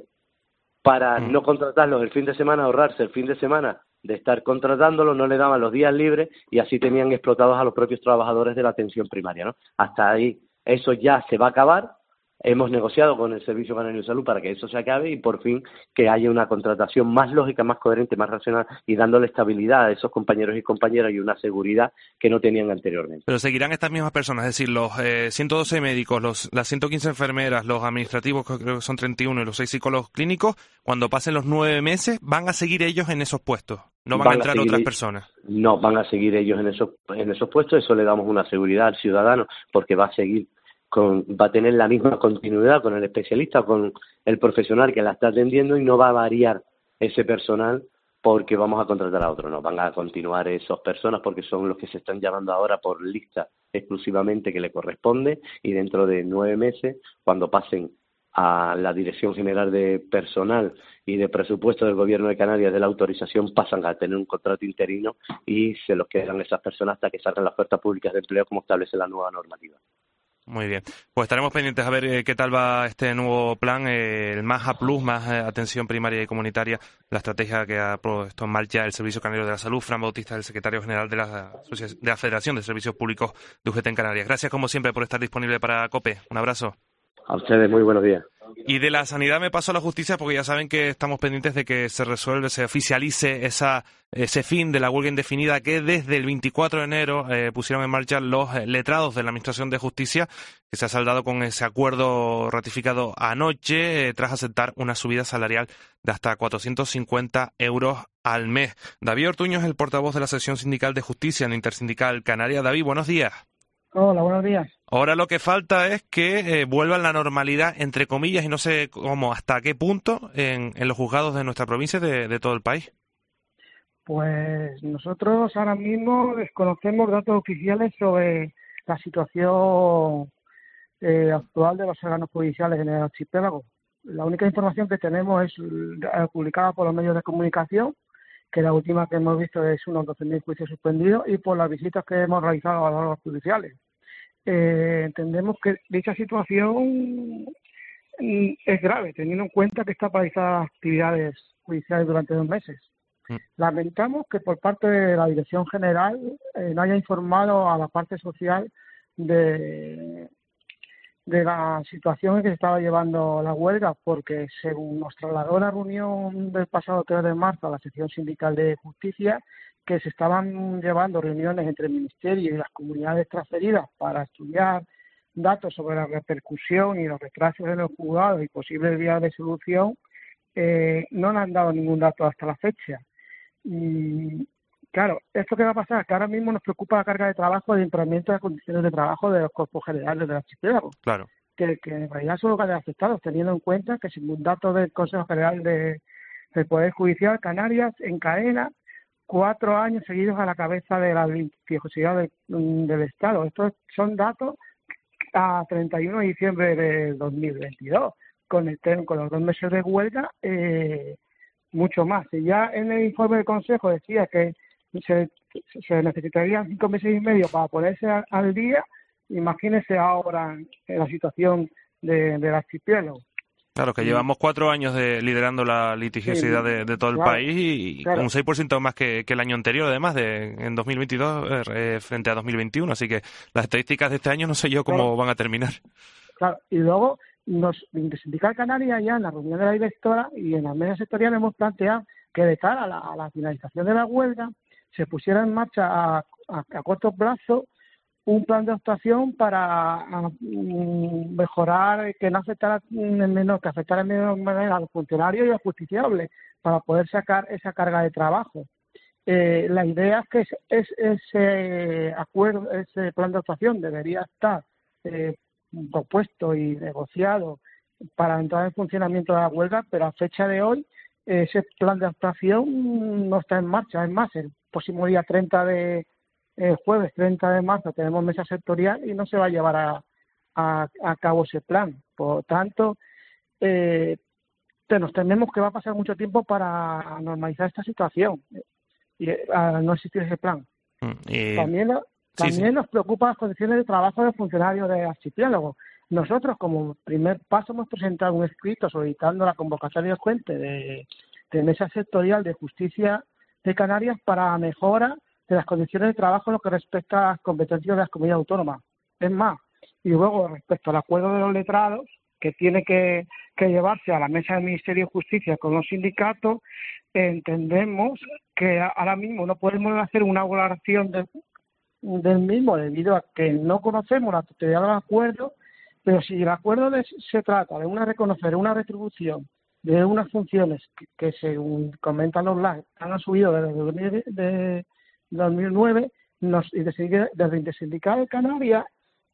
para mm. no contratarlos el fin de semana, ahorrarse el fin de semana de estar contratándolos, no le daban los días libres y así tenían explotados a los propios trabajadores de la atención primaria, ¿no? Hasta ahí eso ya se va a acabar. Hemos negociado con el Servicio Canario de Salud para que eso se acabe y por fin que haya una contratación más lógica, más coherente, más racional y dándole estabilidad a esos compañeros y compañeras y una seguridad que no tenían anteriormente. Pero seguirán estas mismas personas, es decir, los eh, ciento doce médicos, los, las ciento quince enfermeras, los administrativos, que creo que son treinta y uno, y los seis psicólogos clínicos, cuando pasen los nueve meses, ¿van a seguir ellos en esos puestos? ¿No van, van a entrar a otras ellos, personas? No, van a seguir ellos en esos, en esos puestos. Eso le damos una seguridad al ciudadano porque va a seguir Con, va a tener la misma continuidad con el especialista, con el profesional que la está atendiendo, y no va a variar ese personal porque vamos a contratar a otro. No, van a continuar esas personas porque son los que se están llamando ahora por lista exclusivamente que le corresponde, y dentro de nueve meses, cuando pasen a la Dirección General de Personal y de Presupuesto del Gobierno de Canarias de la autorización, pasan a tener un contrato interino y se los quedan esas personas hasta que salgan las ofertas públicas de empleo como establece la nueva normativa. Muy bien, pues estaremos pendientes a ver eh, qué tal va este nuevo plan, eh, el MAJA Plus, más eh, atención primaria y comunitaria, la estrategia que ha puesto en marcha el Servicio Canario de la Salud. Fran Bautista, el secretario general de la, de la Federación de Servicios Públicos de U G T en Canarias. Gracias como siempre por estar disponible para COPE. Un abrazo. A ustedes, muy buenos días. Y de la sanidad me paso a la justicia porque ya saben que estamos pendientes de que se resuelva, se oficialice esa ese fin de la huelga indefinida que desde el veinticuatro de enero eh, pusieron en marcha los eh, letrados de la Administración de Justicia, que se ha saldado con ese acuerdo ratificado anoche eh, tras aceptar una subida salarial de hasta cuatrocientos cincuenta euros al mes. David Ortuño es el portavoz de la sección sindical de justicia en la Intersindical Canaria. David, buenos días. Hola, buenos días. Ahora lo que falta es que eh, vuelvan la normalidad, entre comillas, y no sé cómo, hasta qué punto, en, en los juzgados de nuestra provincia y de, de todo el país. Pues nosotros ahora mismo desconocemos datos oficiales sobre la situación eh, actual de los órganos judiciales en el archipiélago. La única información que tenemos es eh, publicada por los medios de comunicación, que la última que hemos visto es unos doce mil juicios suspendidos, y por las visitas que hemos realizado a los órganos judiciales. Eh, entendemos que dicha situación es grave, teniendo en cuenta que está paralizada las actividades judiciales durante dos meses. Mm. Lamentamos que por parte de la Dirección General eh, no haya informado a la parte social de, de la situación en que se estaba llevando la huelga, porque según nos trasladó la reunión del pasado tres de marzo a la sección sindical de justicia, que se estaban llevando reuniones entre el Ministerio y las comunidades transferidas para estudiar datos sobre la repercusión y los retrasos en los juzgados y posibles vías de solución, eh, no nos han dado ningún dato hasta la fecha. Y claro, ¿esto qué va a pasar? Que ahora mismo nos preocupa la carga de trabajo de incremento de las condiciones de trabajo de los cuerpos generales del archipiélago. Claro. Que, que en realidad son los grandes afectados, teniendo en cuenta que según datos del Consejo General de, del Poder Judicial, Canarias encadena cuatro años seguidos a la cabeza de la litigiosidad de, del Estado. Estos son datos a treinta y uno de diciembre de dos mil veintidós, con, el, con los dos meses de huelga, eh, mucho más. Y ya en el informe del Consejo decía que se, se necesitarían cinco meses y medio para ponerse a, al día, imagínese ahora en la situación de, del archipiélago. Claro, que llevamos cuatro años de liderando la litigiosidad sí, de, de todo el claro, país y claro. un seis por ciento más que, que el año anterior, además, de en dos mil veintidós eh, frente a dos mil veintiuno. Así que las estadísticas de este año no sé yo cómo claro. van a terminar. Claro, y luego nos Intersindical Canaria ya en la reunión de la directora y en las mesas sectoriales hemos planteado que de cara a la, a la finalización de la huelga se pusiera en marcha a, a, a corto plazo un plan de actuación para a, um, mejorar, que no afectara en menos, que afectara en menor manera a los funcionarios y a los justiciables, para poder sacar esa carga de trabajo. Eh, la idea es que es, es, ese acuerdo, ese plan de actuación debería estar eh, propuesto y negociado para entrar en funcionamiento de la huelga, pero a fecha de hoy ese plan de actuación no está en marcha. Es más, el próximo día treinta de el jueves treinta de marzo tenemos mesa sectorial y no se va a llevar a, a, a cabo ese plan. Por lo tanto, eh, nos tememos que va a pasar mucho tiempo para normalizar esta situación y a no existir ese plan. Eh, también también sí, sí. nos preocupan las condiciones de trabajo de los funcionarios del archipiélago. Nosotros, como primer paso, hemos presentado un escrito solicitando la convocatoria urgente de, de mesa sectorial de justicia de Canarias para mejora de las condiciones de trabajo en lo que respecta a las competencias de las comunidades autónomas. Es más, y luego respecto al acuerdo de los letrados, que tiene que, que llevarse a la mesa del Ministerio de Justicia con los sindicatos, entendemos que ahora mismo no podemos hacer una valoración de, del mismo debido a que no conocemos la totalidad del acuerdo, pero si el acuerdo de, se trata de una reconocer una retribución de unas funciones que, que según comentan los L A C, han subido desde de, dos mil nueve, nos, desde el Intersindical de Canarias,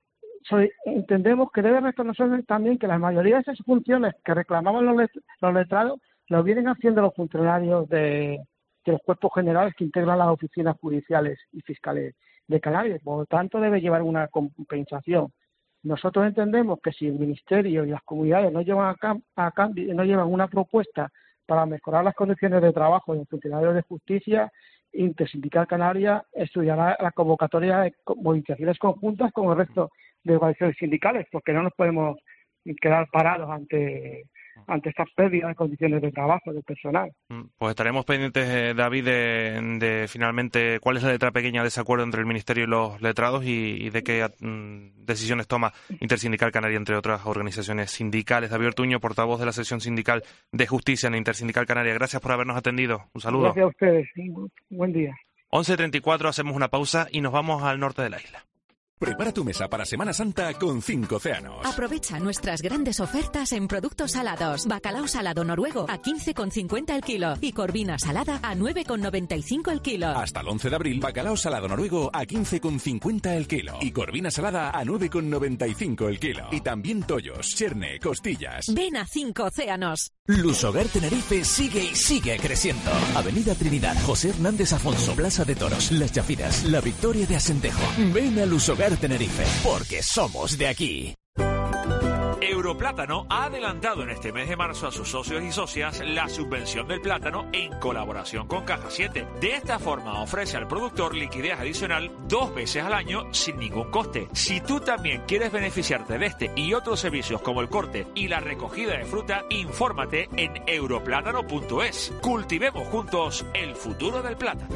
soy, entendemos que debe reconocer también que la mayoría de esas funciones que reclamaban los, let, los letrados lo vienen haciendo los funcionarios de, de los cuerpos generales que integran las oficinas judiciales y fiscales de Canarias. Por lo tanto, debe llevar una compensación. Nosotros entendemos que si el Ministerio y las comunidades no llevan a, cam, a cambio, no llevan una propuesta para mejorar las condiciones de trabajo de los funcionarios de justicia, Intersindical Canaria estudiará la convocatoria de movilizaciones conjuntas con el resto de organizaciones sindicales, porque no nos podemos quedar parados ante ante estas pérdidas de condiciones de trabajo del personal. Pues estaremos pendientes, eh, David, de, de finalmente cuál es la letra pequeña de ese acuerdo entre el Ministerio y los letrados y, y de qué mm, decisiones toma Intersindical Canaria, entre otras organizaciones sindicales. David Ortuño, portavoz de la sección sindical de justicia en Intersindical Canaria. Gracias por habernos atendido. Un saludo. Gracias a ustedes. Buen día. once treinta y cuatro, hacemos una pausa y nos vamos al norte de la isla. Prepara tu mesa para Semana Santa con Cinco Océanos. Aprovecha nuestras grandes ofertas en productos salados. Bacalao salado noruego a quince con cincuenta el kilo y corvina salada a nueve con noventa y cinco el kilo. Hasta el once de abril, bacalao salado noruego a quince con cincuenta el kilo y corvina salada a nueve con noventa y cinco el kilo. Y también tollos, cherne, costillas. Ven a Cinco Océanos. Lusogar Tenerife sigue y sigue creciendo. Avenida Trinidad, José Hernández Afonso, Plaza de Toros, Las Chafiras, La Victoria de Asentejo. Ven a Lusogar Tenerife, porque somos de aquí. Europlátano ha adelantado en este mes de marzo a sus socios y socias la subvención del plátano en colaboración con Caja siete. De esta forma ofrece al productor liquidez adicional dos veces al año sin ningún coste. Si tú también quieres beneficiarte de este y otros servicios como el corte y la recogida de fruta, infórmate en europlátano punto es. Cultivemos juntos el futuro del plátano.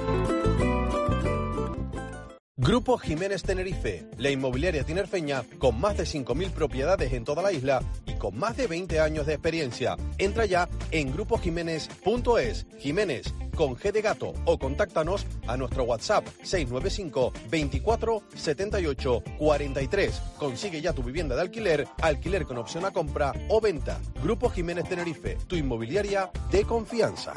Grupo Jiménez Tenerife, la inmobiliaria tinerfeña con más de cinco mil propiedades en toda la isla y con más de veinte años de experiencia. Entra ya en grupo jiménez punto es, Jiménez con G de gato, o contáctanos a nuestro WhatsApp seis nueve cinco, veinticuatro, setenta y ocho, cuarenta y tres. Consigue ya tu vivienda de alquiler, alquiler con opción a compra o venta. Grupo Jiménez Tenerife, tu inmobiliaria de confianza.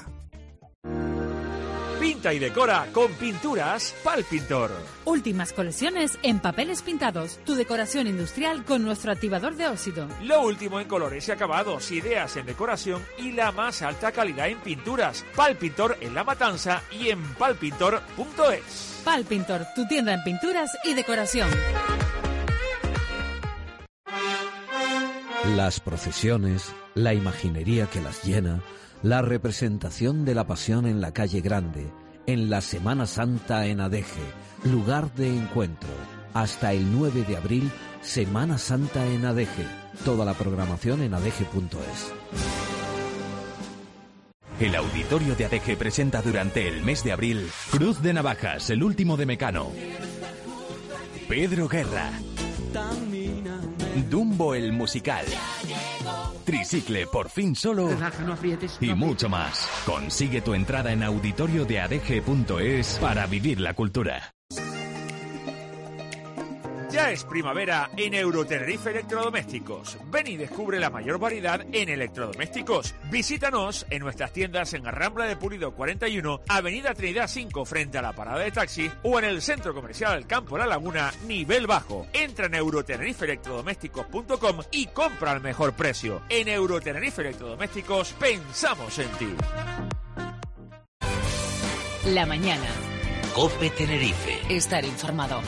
Pinta y decora con pinturas Palpintor. Últimas colecciones en papeles pintados. Tu decoración industrial con nuestro activador de óxido. Lo último en colores y acabados, ideas en decoración y la más alta calidad en pinturas. Palpintor en La Matanza y en palpintor punto es. Palpintor, tu tienda en pinturas y decoración. Las procesiones, la imaginería que las llena, la representación de la pasión en la calle Grande, en la Semana Santa en Adeje, lugar de encuentro. Hasta el nueve de abril, Semana Santa en Adeje. Toda la programación en adeje punto es. El Auditorio de Adeje presenta durante el mes de abril Cruz de Navajas, el último de Mecano. Pedro Guerra. Dumbo el musical. Tricicle por fin solo. Y mucho más. Consigue tu entrada en auditorio de adeje punto es para vivir la cultura. Ya es primavera en Eurotenerife Electrodomésticos. Ven y descubre la mayor variedad en electrodomésticos. Visítanos en nuestras tiendas en Rambla de Pulido cuarenta y uno, Avenida Trinidad cinco frente a la parada de taxi o en el Centro Comercial del Campo La Laguna, nivel bajo. Entra en eurotenerife electrodomésticos punto com y compra al mejor precio. En Eurotenerife Electrodomésticos pensamos en ti. La mañana. COPE Tenerife. Estar informado.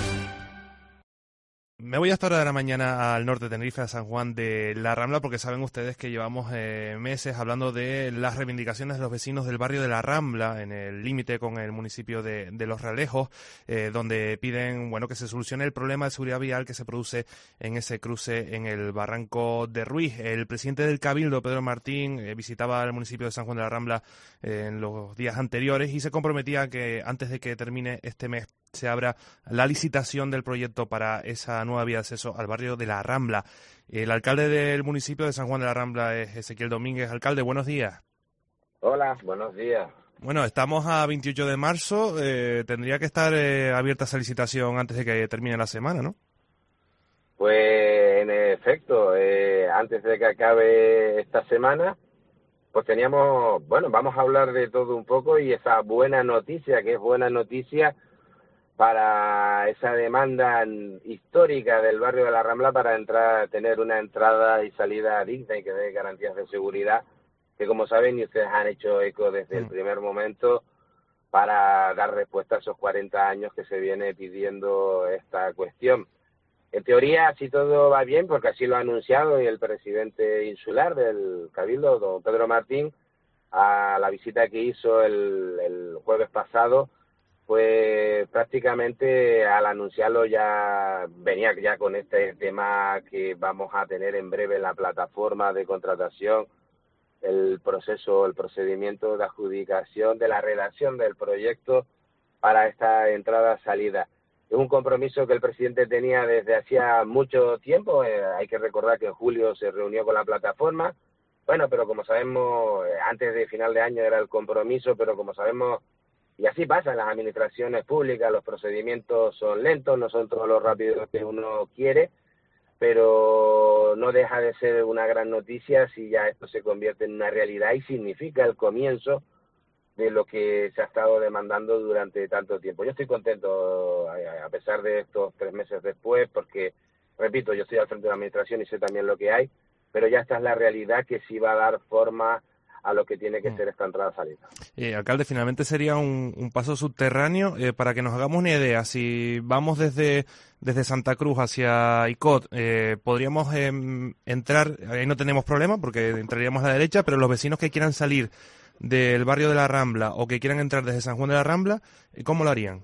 Me voy a esta hora de la mañana al norte de Tenerife, a San Juan de la Rambla, porque saben ustedes que llevamos eh, meses hablando de las reivindicaciones de los vecinos del barrio de la Rambla, en el límite con el municipio de, de Los Realejos, eh, donde piden bueno que se solucione el problema de seguridad vial que se produce en ese cruce en el barranco de Ruiz. El presidente del Cabildo, Pedro Martín, eh, visitaba el municipio de San Juan de la Rambla eh, en los días anteriores y se comprometía que antes de que termine este mes se abra la licitación del proyecto para esa nueva vía de acceso al barrio de la Rambla. El alcalde del municipio de San Juan de la Rambla es Ezequiel Domínguez. Alcalde, buenos días. Hola, buenos días. Bueno, estamos a veintiocho de marzo. Eh, tendría que estar eh, abierta esa licitación antes de que termine la semana, ¿no? Pues en efecto, eh, antes de que acabe esta semana, pues teníamos, bueno, vamos a hablar de todo un poco y esa buena noticia, que es buena noticia para esa demanda histórica del barrio de la Rambla para entrar, tener una entrada y salida digna y que dé garantías de seguridad, que como saben y ustedes han hecho eco desde el primer momento para dar respuesta a esos cuarenta años que se viene pidiendo esta cuestión. En teoría, si todo va bien, porque así lo ha anunciado y el presidente insular del Cabildo, don Pedro Martín, a la visita que hizo el, el jueves pasado, pues prácticamente al anunciarlo ya venía ya con este tema que vamos a tener en breve en la plataforma de contratación, el proceso, el procedimiento de adjudicación de la redacción del proyecto para esta entrada-salida. Es un compromiso que el presidente tenía desde hacía mucho tiempo. Eh, hay que recordar que en julio se reunió con la plataforma. Bueno, pero como sabemos, eh, antes de final de año era el compromiso, pero como sabemos, y así pasa en las administraciones públicas, los procedimientos son lentos, no son todos los rápidos que uno quiere, pero no deja de ser una gran noticia si ya esto se convierte en una realidad y significa el comienzo de lo que se ha estado demandando durante tanto tiempo. Yo estoy contento a pesar de estos tres meses después porque, repito, yo estoy al frente de la administración y sé también lo que hay, pero ya esta es la realidad que sí va a dar forma a lo que tiene que ser esta entrada-salida. Eh, alcalde, finalmente sería un, un paso subterráneo, eh, para que nos hagamos una idea, si vamos desde desde Santa Cruz hacia Icod, eh, podríamos eh, entrar, ahí no tenemos problema porque entraríamos a la derecha, pero los vecinos que quieran salir del barrio de la Rambla o que quieran entrar desde San Juan de la Rambla, ¿cómo lo harían?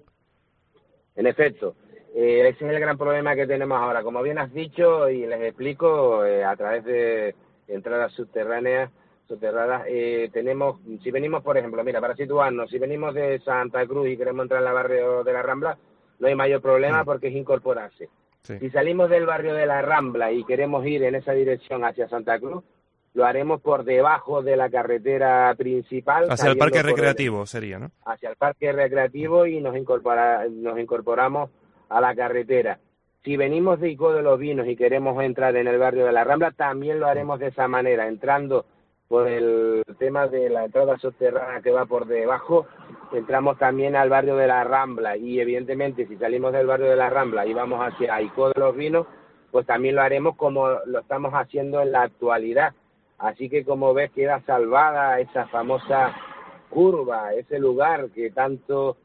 En efecto, eh, ese es el gran problema que tenemos ahora. Como bien has dicho y les explico, eh, a través de entradas subterráneas, subterradas, eh, tenemos, si venimos, por ejemplo, mira, para situarnos, si venimos de Santa Cruz y queremos entrar en el barrio de la Rambla, no hay mayor problema porque es incorporarse. Sí. Si salimos del barrio de la Rambla y queremos ir en esa dirección hacia Santa Cruz, lo haremos por debajo de la carretera principal. Hacia el parque recreativo el, sería, ¿no? Hacia el parque recreativo y nos, incorpora, nos incorporamos a la carretera. Si venimos de Icod de los Vinos y queremos entrar en el barrio de la Rambla, también lo haremos de esa manera, entrando por el tema de la entrada subterránea que va por debajo, entramos también al barrio de la Rambla y evidentemente si salimos del barrio de la Rambla y vamos hacia Icod de los Vinos, pues también lo haremos como lo estamos haciendo en la actualidad. Así que como ves queda salvada esa famosa curva, ese lugar que tanto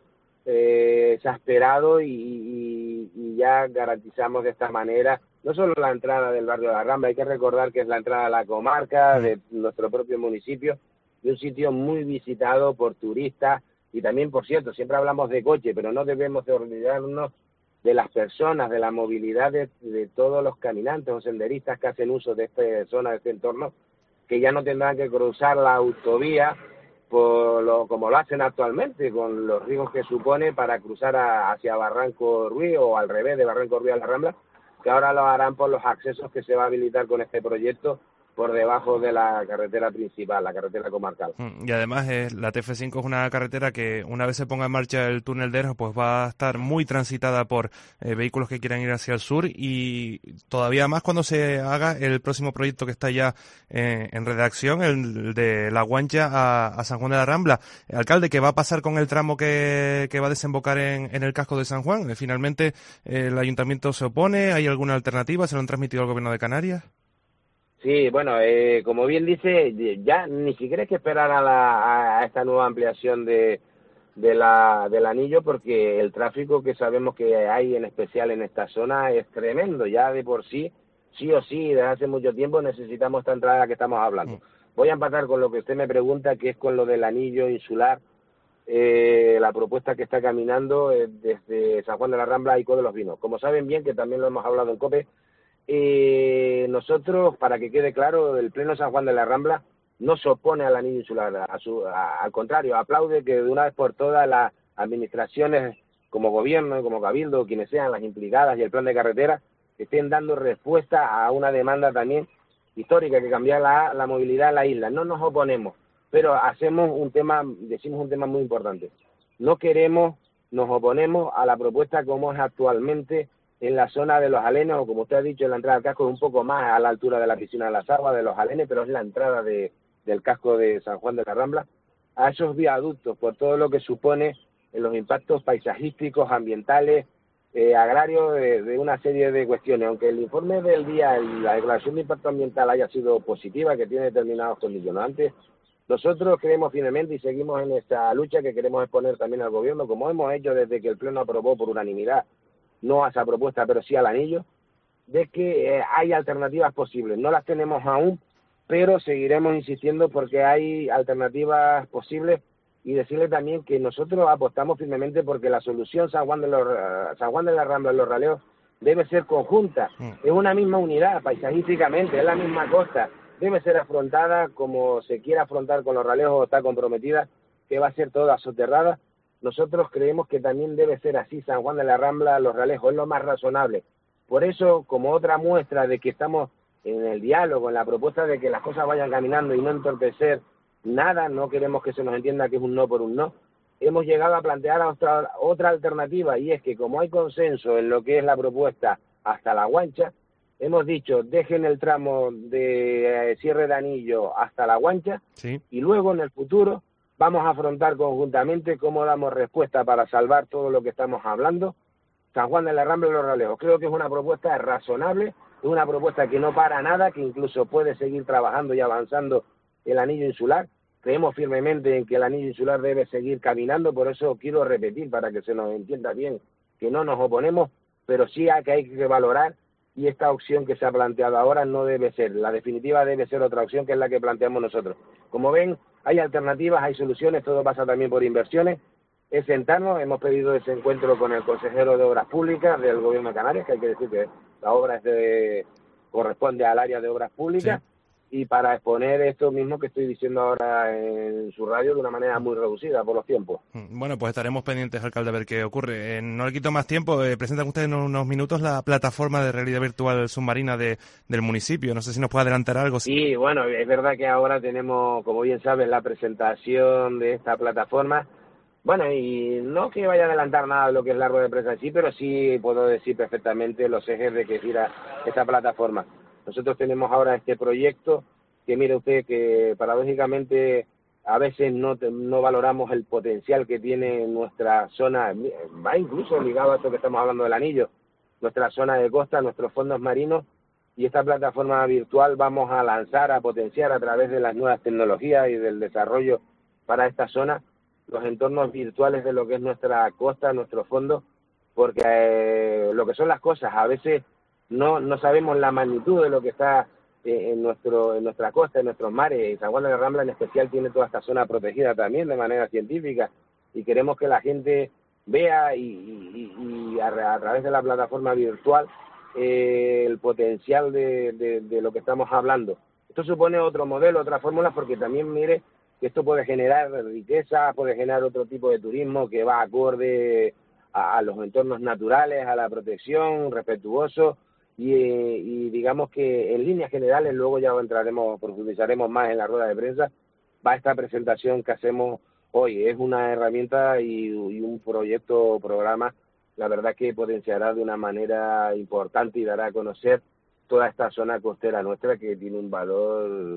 eh, se ha esperado y, y, y ya garantizamos de esta manera no solo la entrada del barrio de la Rambla, hay que recordar que es la entrada a la comarca, de nuestro propio municipio, de un sitio muy visitado por turistas y también, por cierto, siempre hablamos de coche, pero no debemos de olvidarnos de las personas, de la movilidad de, de todos los caminantes o senderistas que hacen uso de esta zona, de este entorno, que ya no tendrán que cruzar la autovía por lo, como lo hacen actualmente, con los riesgos que supone para cruzar a, hacia Barranco Ruiz o al revés de Barranco Ruiz a la Rambla, que ahora lo harán por los accesos que se va a habilitar con este proyecto por debajo de la carretera principal, la carretera comarcal. Y además eh, la T F cinco es una carretera que una vez se ponga en marcha el túnel de Erjo, pues va a estar muy transitada por eh, vehículos que quieran ir hacia el sur y todavía más cuando se haga el próximo proyecto que está ya eh, en redacción, el de La Guancha a, a San Juan de la Rambla. Alcalde, ¿qué va a pasar con el tramo que, que va a desembocar en, en el casco de San Juan? ¿Finalmente eh, el ayuntamiento se opone? ¿Hay alguna alternativa? ¿Se lo han transmitido al gobierno de Canarias? Sí, bueno, eh, como bien dice, ya ni siquiera hay que esperar a, la, a esta nueva ampliación de, de la, del anillo porque el tráfico que sabemos que hay en especial en esta zona es tremendo. Ya de por sí, sí o sí, desde hace mucho tiempo necesitamos esta entrada de la que estamos hablando. Voy a empatar con lo que usted me pregunta, que es con lo del anillo insular. Eh, la propuesta que está caminando eh, desde San Juan de la Rambla a Icod de los Vinos. Como saben bien, que también lo hemos hablado en COPE, Eh, nosotros, para que quede claro, el Pleno San Juan de la Rambla no se opone al anillo insular, a su, a, al contrario, aplaude que de una vez por todas las administraciones como gobierno, como cabildo, quienes sean las implicadas y el plan de carretera, estén dando respuesta a una demanda también histórica que cambia la, la movilidad en la isla. No nos oponemos, pero hacemos un tema, decimos un tema muy importante. No queremos, nos oponemos a la propuesta como es actualmente en la zona de los Alenes, o como usted ha dicho, en la entrada del casco es un poco más a la altura de la piscina de las aguas de los Alenes, pero es la entrada de, del casco de San Juan de la Rambla, a esos viaductos, por todo lo que supone en los impactos paisajísticos, ambientales, eh, agrarios, de, de una serie de cuestiones. Aunque el informe del día y la declaración de impacto ambiental haya sido positiva, que tiene determinados condicionantes, nosotros creemos firmemente y seguimos en esta lucha que queremos exponer también al gobierno, como hemos hecho desde que el Pleno aprobó por unanimidad no a esa propuesta, pero sí al anillo, de que eh, hay alternativas posibles. No las tenemos aún, pero seguiremos insistiendo porque hay alternativas posibles y decirle también que nosotros apostamos firmemente porque la solución San Juan de, los, uh, San Juan de la Rambla, los Raleos, debe ser conjunta. Mm. Es una misma unidad paisajísticamente, es la misma costa. Debe ser afrontada como se quiera afrontar con los Raleos o está comprometida, que va a ser toda soterrada. Nosotros creemos que también debe ser así San Juan de la Rambla, Los Ralejos, es lo más razonable. Por eso, como otra muestra de que estamos en el diálogo, en la propuesta de que las cosas vayan caminando y no entorpecer nada, no queremos que se nos entienda que es un no por un no, hemos llegado a plantear otra, otra alternativa, y es que como hay consenso en lo que es la propuesta hasta La Guancha, hemos dicho, dejen el tramo de eh, cierre de anillo hasta La Guancha, sí, y luego en el futuro vamos a afrontar conjuntamente cómo damos respuesta para salvar todo lo que estamos hablando, San Juan de la Rambla y Los Ralejos. Creo que es una propuesta razonable, es una propuesta que no para nada, que incluso puede seguir trabajando y avanzando el anillo insular, creemos firmemente en que el anillo insular debe seguir caminando, por eso quiero repetir para que se nos entienda bien que no nos oponemos, pero sí hay que, hay que valorar, y esta opción que se ha planteado ahora no debe ser, la definitiva debe ser otra opción, que es la que planteamos nosotros. Como ven, hay alternativas, hay soluciones, todo pasa también por inversiones, es sentarnos, hemos pedido ese encuentro con el consejero de Obras Públicas del Gobierno de Canarias, que hay que decir que la obra es de, corresponde al área de Obras Públicas, sí. Y para exponer esto mismo que estoy diciendo ahora en su radio de una manera muy reducida por los tiempos. Bueno, pues estaremos pendientes, alcalde, a ver qué ocurre. Eh, no le quito más tiempo, eh, presentan ustedes en unos minutos la plataforma de realidad virtual submarina de, del municipio. No sé si nos puede adelantar algo. Sí, bueno, es verdad que ahora tenemos, como bien sabes, la presentación de esta plataforma. Bueno, y no que vaya a adelantar nada de lo que es la rueda de prensa en sí, pero sí puedo decir perfectamente los ejes de que gira esta plataforma. Nosotros tenemos ahora este proyecto que mire usted que paradójicamente a veces no, no valoramos el potencial que tiene nuestra zona, va incluso ligado a esto que estamos hablando del anillo, nuestra zona de costa, nuestros fondos marinos, y esta plataforma virtual vamos a lanzar, a potenciar a través de las nuevas tecnologías y del desarrollo para esta zona, los entornos virtuales de lo que es nuestra costa, nuestro fondo, porque eh, lo que son las cosas, a veces no no sabemos la magnitud de lo que está eh, en nuestro en nuestra costa, en nuestros mares. San Juan de la Rambla en especial tiene toda esta zona protegida también de manera científica, y queremos que la gente vea y, y, y a, a través de la plataforma virtual eh, el potencial de, de, de lo que estamos hablando. Esto supone otro modelo, otra fórmula, porque también mire que esto puede generar riqueza, puede generar otro tipo de turismo que va acorde a, a los entornos naturales, a la protección, respetuoso. Y, y digamos que en líneas generales, luego ya entraremos, profundizaremos más en la rueda de prensa, va esta presentación que hacemos hoy. Es una herramienta y, y un proyecto, programa, la verdad que potenciará de una manera importante y dará a conocer toda esta zona costera nuestra, que tiene un valor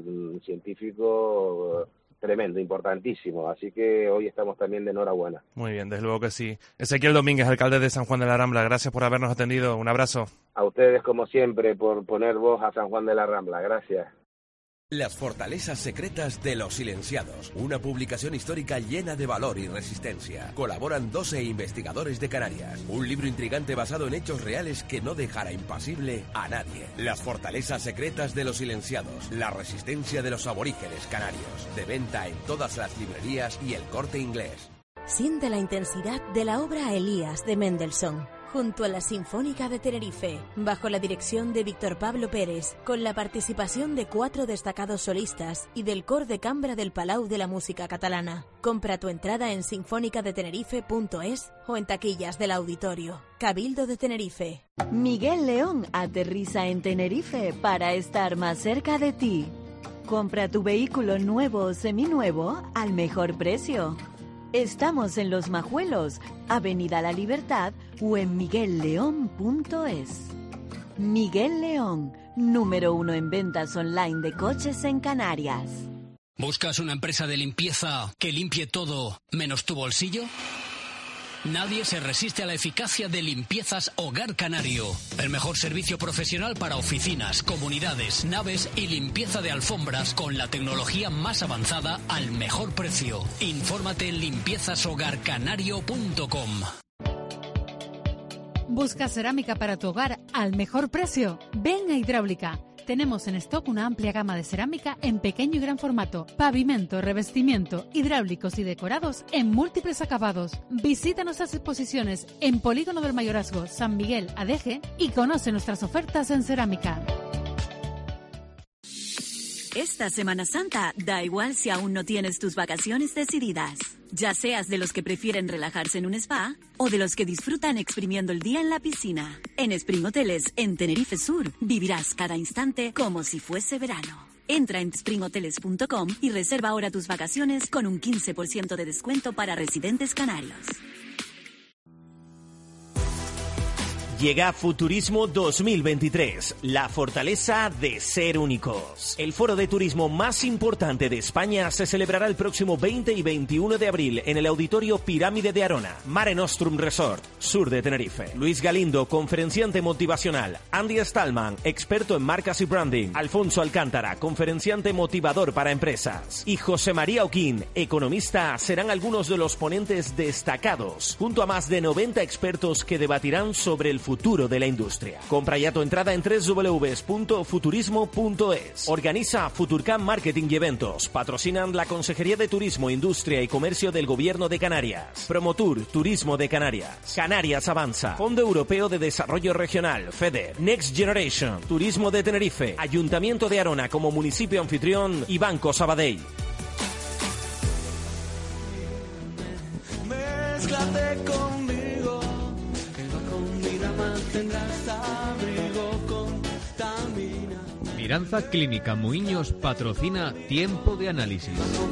científico tremendo, importantísimo. Así que hoy estamos también de enhorabuena. Muy bien, desde luego que sí. Ezequiel Domínguez, alcalde de San Juan de la Rambla, gracias por habernos atendido. Un abrazo. A ustedes, como siempre, por poner voz a San Juan de la Rambla. Gracias. Las fortalezas secretas de los silenciados, una publicación histórica llena de valor y resistencia. Colaboran doce investigadores de Canarias, un libro intrigante basado en hechos reales que no dejará impasible a nadie. Las fortalezas secretas de los silenciados, la resistencia de los aborígenes canarios, de venta en todas las librerías y El Corte Inglés. Siente la intensidad de la obra Elías de Mendelssohn, junto a la Sinfónica de Tenerife, bajo la dirección de Víctor Pablo Pérez, con la participación de cuatro destacados solistas y del Cor de Cambra del Palau de la Música Catalana. Compra tu entrada en sinfónica de tenerife punto es o en taquillas del auditorio. Cabildo de Tenerife. Miguel León aterriza en Tenerife para estar más cerca de ti. Compra tu vehículo nuevo o seminuevo al mejor precio. Estamos en Los Majuelos, Avenida La Libertad o en miguel león punto es. Miguel León, número uno en ventas online de coches en Canarias. ¿Buscas una empresa de limpieza que limpie todo menos tu bolsillo? Nadie se resiste a la eficacia de Limpiezas Hogar Canario. El mejor servicio profesional para oficinas, comunidades, naves y limpieza de alfombras con la tecnología más avanzada al mejor precio. Infórmate en limpiezas hogar canario punto com. ¿Busca cerámica para tu hogar al mejor precio? Ven a Hidráulica. Tenemos en stock una amplia gama de cerámica en pequeño y gran formato, pavimento, revestimiento, hidráulicos y decorados en múltiples acabados. Visita nuestras exposiciones en Polígono del Mayorazgo, San Miguel, Adeje, y conoce nuestras ofertas en cerámica. Esta Semana Santa da igual si aún no tienes tus vacaciones decididas. Ya seas de los que prefieren relajarse en un spa o de los que disfrutan exprimiendo el día en la piscina. En Spring Hoteles, en Tenerife Sur, vivirás cada instante como si fuese verano. Entra en spring hoteles punto com y reserva ahora tus vacaciones con un quince por ciento de descuento para residentes canarios. Llega Futurismo dos mil veintitrés, la fortaleza de ser únicos. El foro de turismo más importante de España se celebrará el próximo veinte y veintiuno de abril en el Auditorio Pirámide de Arona, Mare Nostrum Resort, sur de Tenerife. Luis Galindo, conferenciante motivacional. Andy Stallman, experto en marcas y branding. Alfonso Alcántara, conferenciante motivador para empresas. Y José María Oquín, economista, serán algunos de los ponentes destacados, junto a más de noventa expertos que debatirán sobre el futuro de la industria. Compra ya tu entrada en doble u doble u doble u punto futurismo punto es. Organiza Futurcam Marketing y Eventos. Patrocinan la Consejería de Turismo, Industria y Comercio del Gobierno de Canarias. Promotur, Turismo de Canarias. Canarias Avanza. Fondo Europeo de Desarrollo Regional, FEDER. Next Generation. Turismo de Tenerife. Ayuntamiento de Arona como municipio anfitrión y Banco Sabadell. Mézclate conmigo, que bajo mi rama tendrás abrigo, contamina. Miranza Clínica Muiños patrocina Tiempo de Análisis.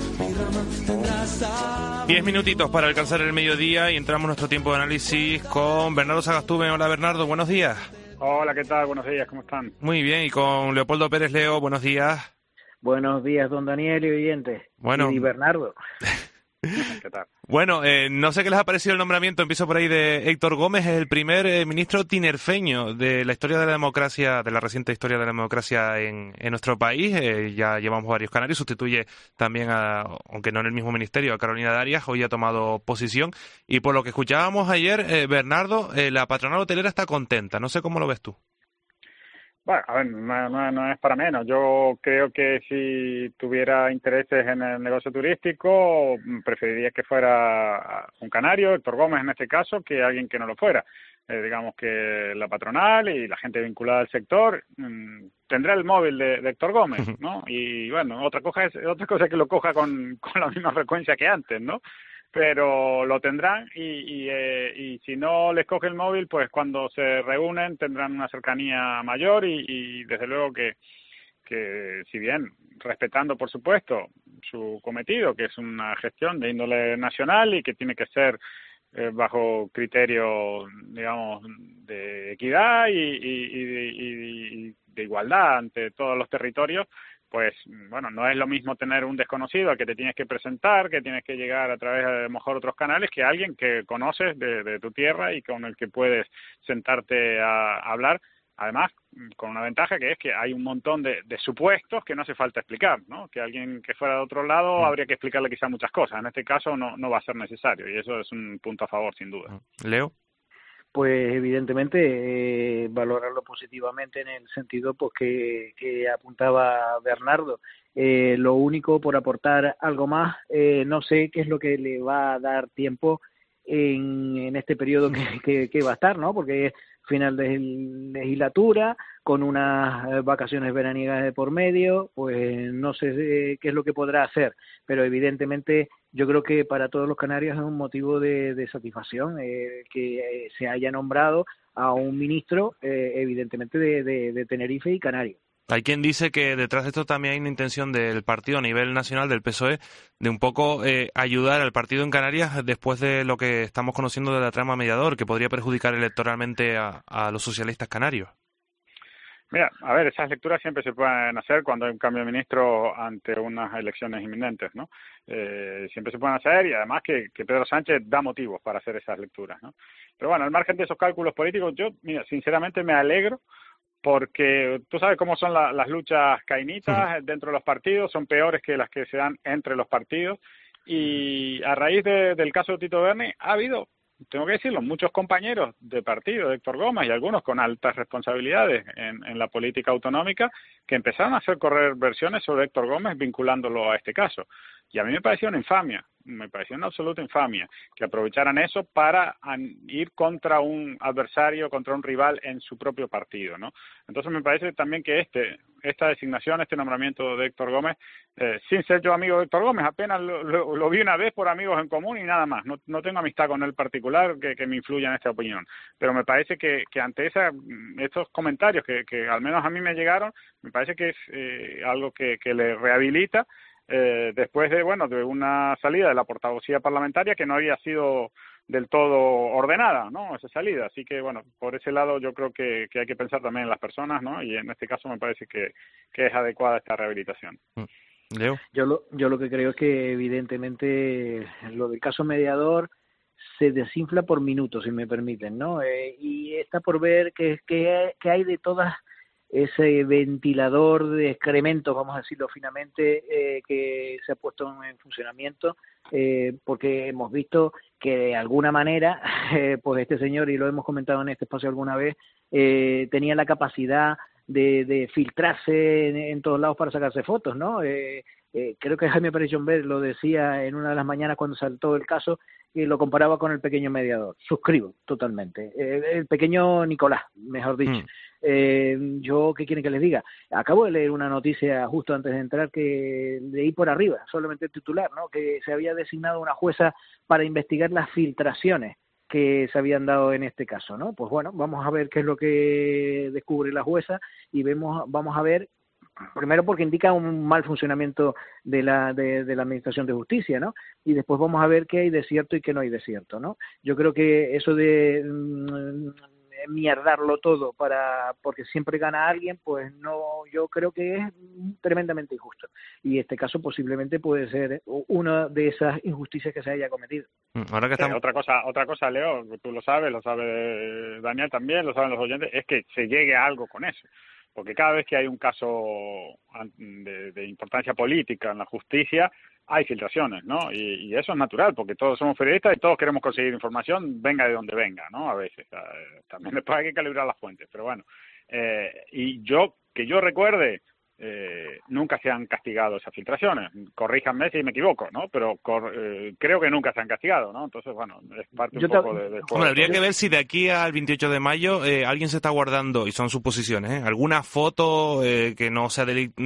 Diez minutitos para alcanzar el mediodía y entramos en nuestro tiempo de análisis con Bernardo Sagastume. Hola Bernardo, buenos días. Hola, ¿qué tal? Buenos días, ¿cómo están? Muy bien, y con Leopoldo Pérez Leo, buenos días. Buenos días, don Daniel y oyentes. Bueno. Y Bernardo. ¿Qué tal? Bueno, eh, no sé qué les ha parecido el nombramiento, empiezo por ahí, de Héctor Gómez, el primer eh, ministro tinerfeño de la historia de la democracia, de la reciente historia de la democracia en, en nuestro país. Eh, ya llevamos varios canarios, sustituye también, a, aunque no en el mismo ministerio, a Carolina Darias, hoy ha tomado posición. Y por lo que escuchábamos ayer, eh, Bernardo, eh, la patronal hotelera está contenta, no sé cómo lo ves tú. Bueno, a ver, no, no, no es para menos. Yo creo que si tuviera intereses en el negocio turístico, preferiría que fuera un canario, Héctor Gómez en este caso, que alguien que no lo fuera. Eh, digamos que la patronal y la gente vinculada al sector mmm, tendrá el móvil de, de Héctor Gómez, ¿no? Y bueno, otra cosa es otra cosa es que lo coja con, con la misma frecuencia que antes, ¿no? Pero lo tendrán y, y, eh, y si no les coge el móvil, pues cuando se reúnen tendrán una cercanía mayor y, y desde luego que, que si bien respetando por supuesto su cometido, que es una gestión de índole nacional y que tiene que ser eh, bajo criterio, digamos, de equidad y, y, y, y de igualdad ante todos los territorios, pues, bueno, no es lo mismo tener un desconocido al que te tienes que presentar, que tienes que llegar a través de a lo mejor otros canales, que alguien que conoces de, de tu tierra y con el que puedes sentarte a, a hablar. Además, con una ventaja que es que hay un montón de, de supuestos que no hace falta explicar, ¿no? Que alguien que fuera de otro lado habría que explicarle quizá muchas cosas. En este caso no, no va a ser necesario y eso es un punto a favor, sin duda. Leo. Pues evidentemente eh, valorarlo positivamente en el sentido pues que, que apuntaba Bernardo. Eh, lo único, por aportar algo más, eh, no sé qué es lo que le va a dar tiempo en, en este periodo que, que, que va a estar, ¿no? Porque es final de legislatura, con unas vacaciones veraniegas de por medio, pues no sé eh, qué es lo que podrá hacer, pero evidentemente yo creo que para todos los canarios es un motivo de, de satisfacción eh, que eh, se haya nombrado a un ministro eh, evidentemente de, de, de Tenerife y Canarias. Hay quien dice que detrás de esto también hay una intención del partido a nivel nacional, del P S O E, de un poco eh, ayudar al partido en Canarias después de lo que estamos conociendo de la trama mediador, que podría perjudicar electoralmente a, a los socialistas canarios. Mira, a ver, esas lecturas siempre se pueden hacer cuando hay un cambio de ministro ante unas elecciones inminentes, ¿no? Eh, siempre se pueden hacer y además que, que Pedro Sánchez da motivos para hacer esas lecturas, ¿no? Pero bueno, al margen de esos cálculos políticos, yo, mira, sinceramente me alegro porque tú sabes cómo son la, las luchas cainitas sí. dentro de los partidos, son peores que las que se dan entre los partidos y a raíz de, del caso de Tito Berni ha habido, tengo que decirlo, muchos compañeros de partido de Héctor Gómez y algunos con altas responsabilidades en, en la política autonómica que empezaron a hacer correr versiones sobre Héctor Gómez vinculándolo a este caso. Y a mí me pareció una infamia, me pareció una absoluta infamia que aprovecharan eso para ir contra un adversario, contra un rival en su propio partido, ¿no? Entonces me parece también que este esta designación, este nombramiento de Héctor Gómez, eh, sin ser yo amigo de Héctor Gómez, apenas lo, lo, lo vi una vez por amigos en común y nada más. No, no tengo amistad con él particular que, que me influya en esta opinión. Pero me parece que, que ante esa, estos comentarios que, que al menos a mí me llegaron, me parece que es eh, algo que, que le rehabilita eh, después de, bueno, de una salida de la portavocía parlamentaria que no había sido del todo ordenada, ¿no?, esa salida. Así que, bueno, por ese lado yo creo que, que hay que pensar también en las personas, ¿no?, y en este caso me parece que, que es adecuada esta rehabilitación. Leo. Yo lo, yo lo que creo es que evidentemente lo del caso mediador se desinfla por minutos, si me permiten, ¿no? Eh, y está por ver que, que, que hay de todas ese ventilador de excrementos, vamos a decirlo finamente, eh, que se ha puesto en funcionamiento, eh, porque hemos visto que de alguna manera, eh, pues este señor, y lo hemos comentado en este espacio alguna vez, eh, tenía la capacidad de, de filtrarse en, en todos lados para sacarse fotos, ¿no? Eh, eh, creo que Jaime Pérez Llombert lo decía en una de las mañanas cuando saltó el caso, y lo comparaba con el pequeño mediador. Suscribo totalmente. Eh, el pequeño Nicolás, mejor dicho. Mm. Eh, yo, ¿qué quieren que les diga? Acabo de leer una noticia justo antes de entrar que leí por arriba, solamente el titular, ¿no?, que se había designado una jueza para investigar las filtraciones que se habían dado en este caso, ¿no? Pues bueno, vamos a ver qué es lo que descubre la jueza y vemos, vamos a ver, primero porque indica un mal funcionamiento de la de, de la Administración de Justicia, ¿no? Y después vamos a ver qué hay de cierto y qué no hay de cierto, ¿no? Yo creo que eso de mmm, mierdarlo todo para porque siempre gana alguien, pues no, yo creo que es tremendamente injusto. Y este caso posiblemente puede ser una de esas injusticias que se haya cometido. Ahora que estamos... eh, otra cosa, otra cosa, Leo, tú lo sabes, lo sabe Daniel también, lo saben los oyentes, es que se llegue a algo con eso. Porque cada vez que hay un caso de, de importancia política en la justicia, hay filtraciones, ¿no? Y, y eso es natural, porque todos somos periodistas y todos queremos conseguir información, venga de donde venga, ¿no? A veces. Eh, también después hay que calibrar las fuentes, pero bueno. Eh, y yo, que yo recuerde, eh, nunca se han castigado esas filtraciones. Corríjanme si me equivoco, ¿no? Pero cor, eh, creo que nunca se han castigado, ¿no? Entonces, bueno, es parte yo un poco de, de juego. Hombre, habría que ver si de aquí al veintiocho de mayo eh, alguien se está guardando, y son suposiciones, ¿eh?, alguna foto eh, que no sea deli-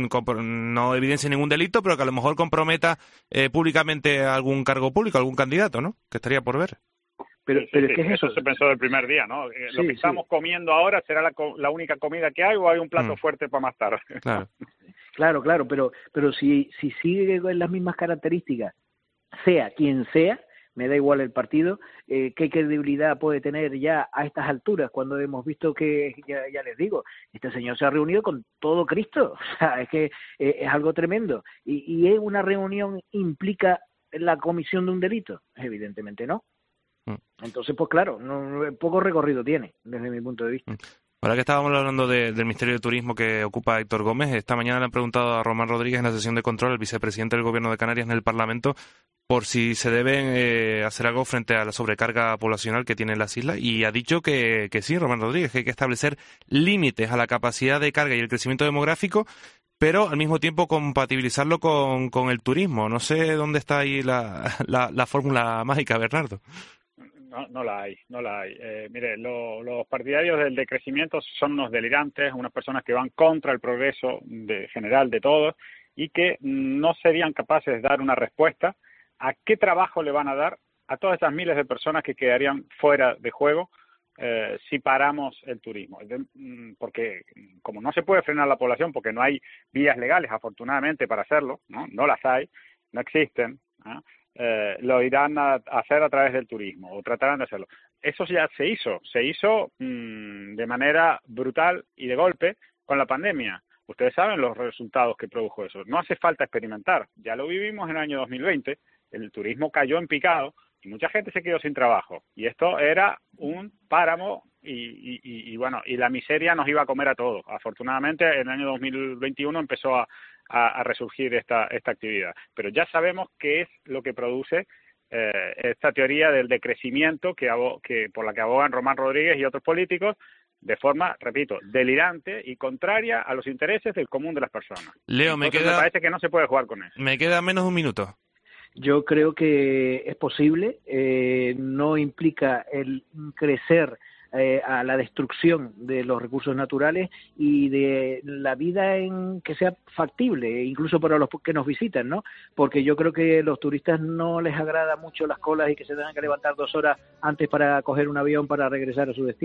no evidencie ningún delito, pero que a lo mejor comprometa eh, públicamente a algún cargo público, algún candidato, ¿no? Que estaría por ver. Pero, sí, pero sí, ¿qué es eso? Eso se pensó del primer día, ¿no? Eh, sí, lo que sí. estamos comiendo ahora será la, la única comida que hay, o hay un plato mm. fuerte para más tarde. Claro, claro, claro, pero pero si si sigue con las mismas características, sea quien sea, me da igual el partido, eh, ¿qué credibilidad puede tener ya a estas alturas cuando hemos visto que, ya, ya les digo, este señor se ha reunido con todo Cristo? O sea, es que eh, es algo tremendo. Y, y ¿es una reunión implica la comisión de un delito? Evidentemente no. Entonces, pues claro, no, poco recorrido tiene, desde mi punto de vista. Ahora que estábamos hablando de, del Ministerio de Turismo que ocupa Héctor Gómez, esta mañana le han preguntado a Román Rodríguez en la sesión de control, el vicepresidente del Gobierno de Canarias en el Parlamento, por si se deben eh, hacer algo frente a la sobrecarga poblacional que tienen las islas, y ha dicho que, que sí, Román Rodríguez, que hay que establecer límites a la capacidad de carga y el crecimiento demográfico, pero al mismo tiempo compatibilizarlo con, con el turismo. No sé dónde está ahí la, la, la fórmula mágica, Bernardo. No, no la hay, no la hay. Eh, mire, lo, los partidarios del decrecimiento son unos delirantes, unas personas que van contra el progreso de, general de todos y que no serían capaces de dar una respuesta a qué trabajo le van a dar a todas esas miles de personas que quedarían fuera de juego eh, si paramos el turismo. Porque como no se puede frenar la población, porque no hay vías legales, afortunadamente, para hacerlo, no, no las hay, no existen, ¿eh? Eh, lo irán a hacer a través del turismo, o tratarán de hacerlo. Eso ya se hizo, se hizo mmm, de manera brutal y de golpe con la pandemia. Ustedes saben los resultados que produjo eso. No hace falta experimentar, ya lo vivimos en el año dos mil veinte, el turismo cayó en picado y mucha gente se quedó sin trabajo. Y esto era un páramo y, y, y, y bueno, y la miseria nos iba a comer a todos. Afortunadamente en el año dos mil veintiuno empezó a A, a resurgir esta esta actividad. Pero ya sabemos qué es lo que produce eh, esta teoría del decrecimiento que, abo, que por la que abogan Román Rodríguez y otros políticos de forma, repito, delirante y contraria a los intereses del común de las personas. Leo, me, Entonces, queda, me parece que no se puede jugar con eso. Me queda menos de un minuto. Yo creo que es posible, eh, no implica el crecer Eh, a la destrucción de los recursos naturales y de la vida en que sea factible, incluso para los que nos visitan, ¿no? Porque yo creo que a los turistas no les agrada mucho las colas y que se tengan que levantar dos horas antes para coger un avión para regresar a su destino.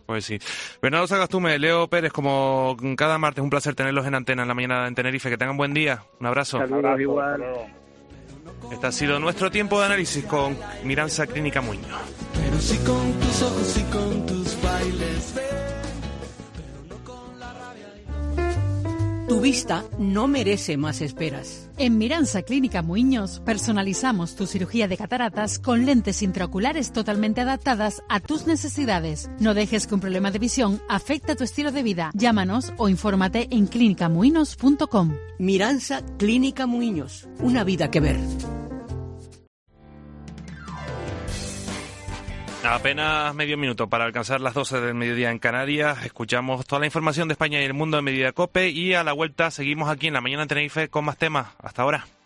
Pues sí. Bernardo Sagastume, Leo Pérez, como cada martes, un placer tenerlos en antena en la mañana en Tenerife. Que tengan buen día. Un abrazo. Saludos igual. Este ha sido nuestro tiempo de análisis con Miranza Clínica Muñoz. Pero sí con tus ojos y con tus bailes. Tu vista no merece más esperas. En Miranza Clínica Muñoz personalizamos tu cirugía de cataratas con lentes intraoculares totalmente adaptadas a tus necesidades. No dejes que un problema de visión afecte tu estilo de vida. Llámanos o infórmate en clínica muinos punto com. Miranza Clínica Muñoz. Una vida que ver. Apenas medio minuto para alcanzar las doce del mediodía en Canarias. Escuchamos toda la información de España y el mundo en Mediodía COPE y a la vuelta seguimos aquí en la mañana en Tenerife con más temas. Hasta ahora.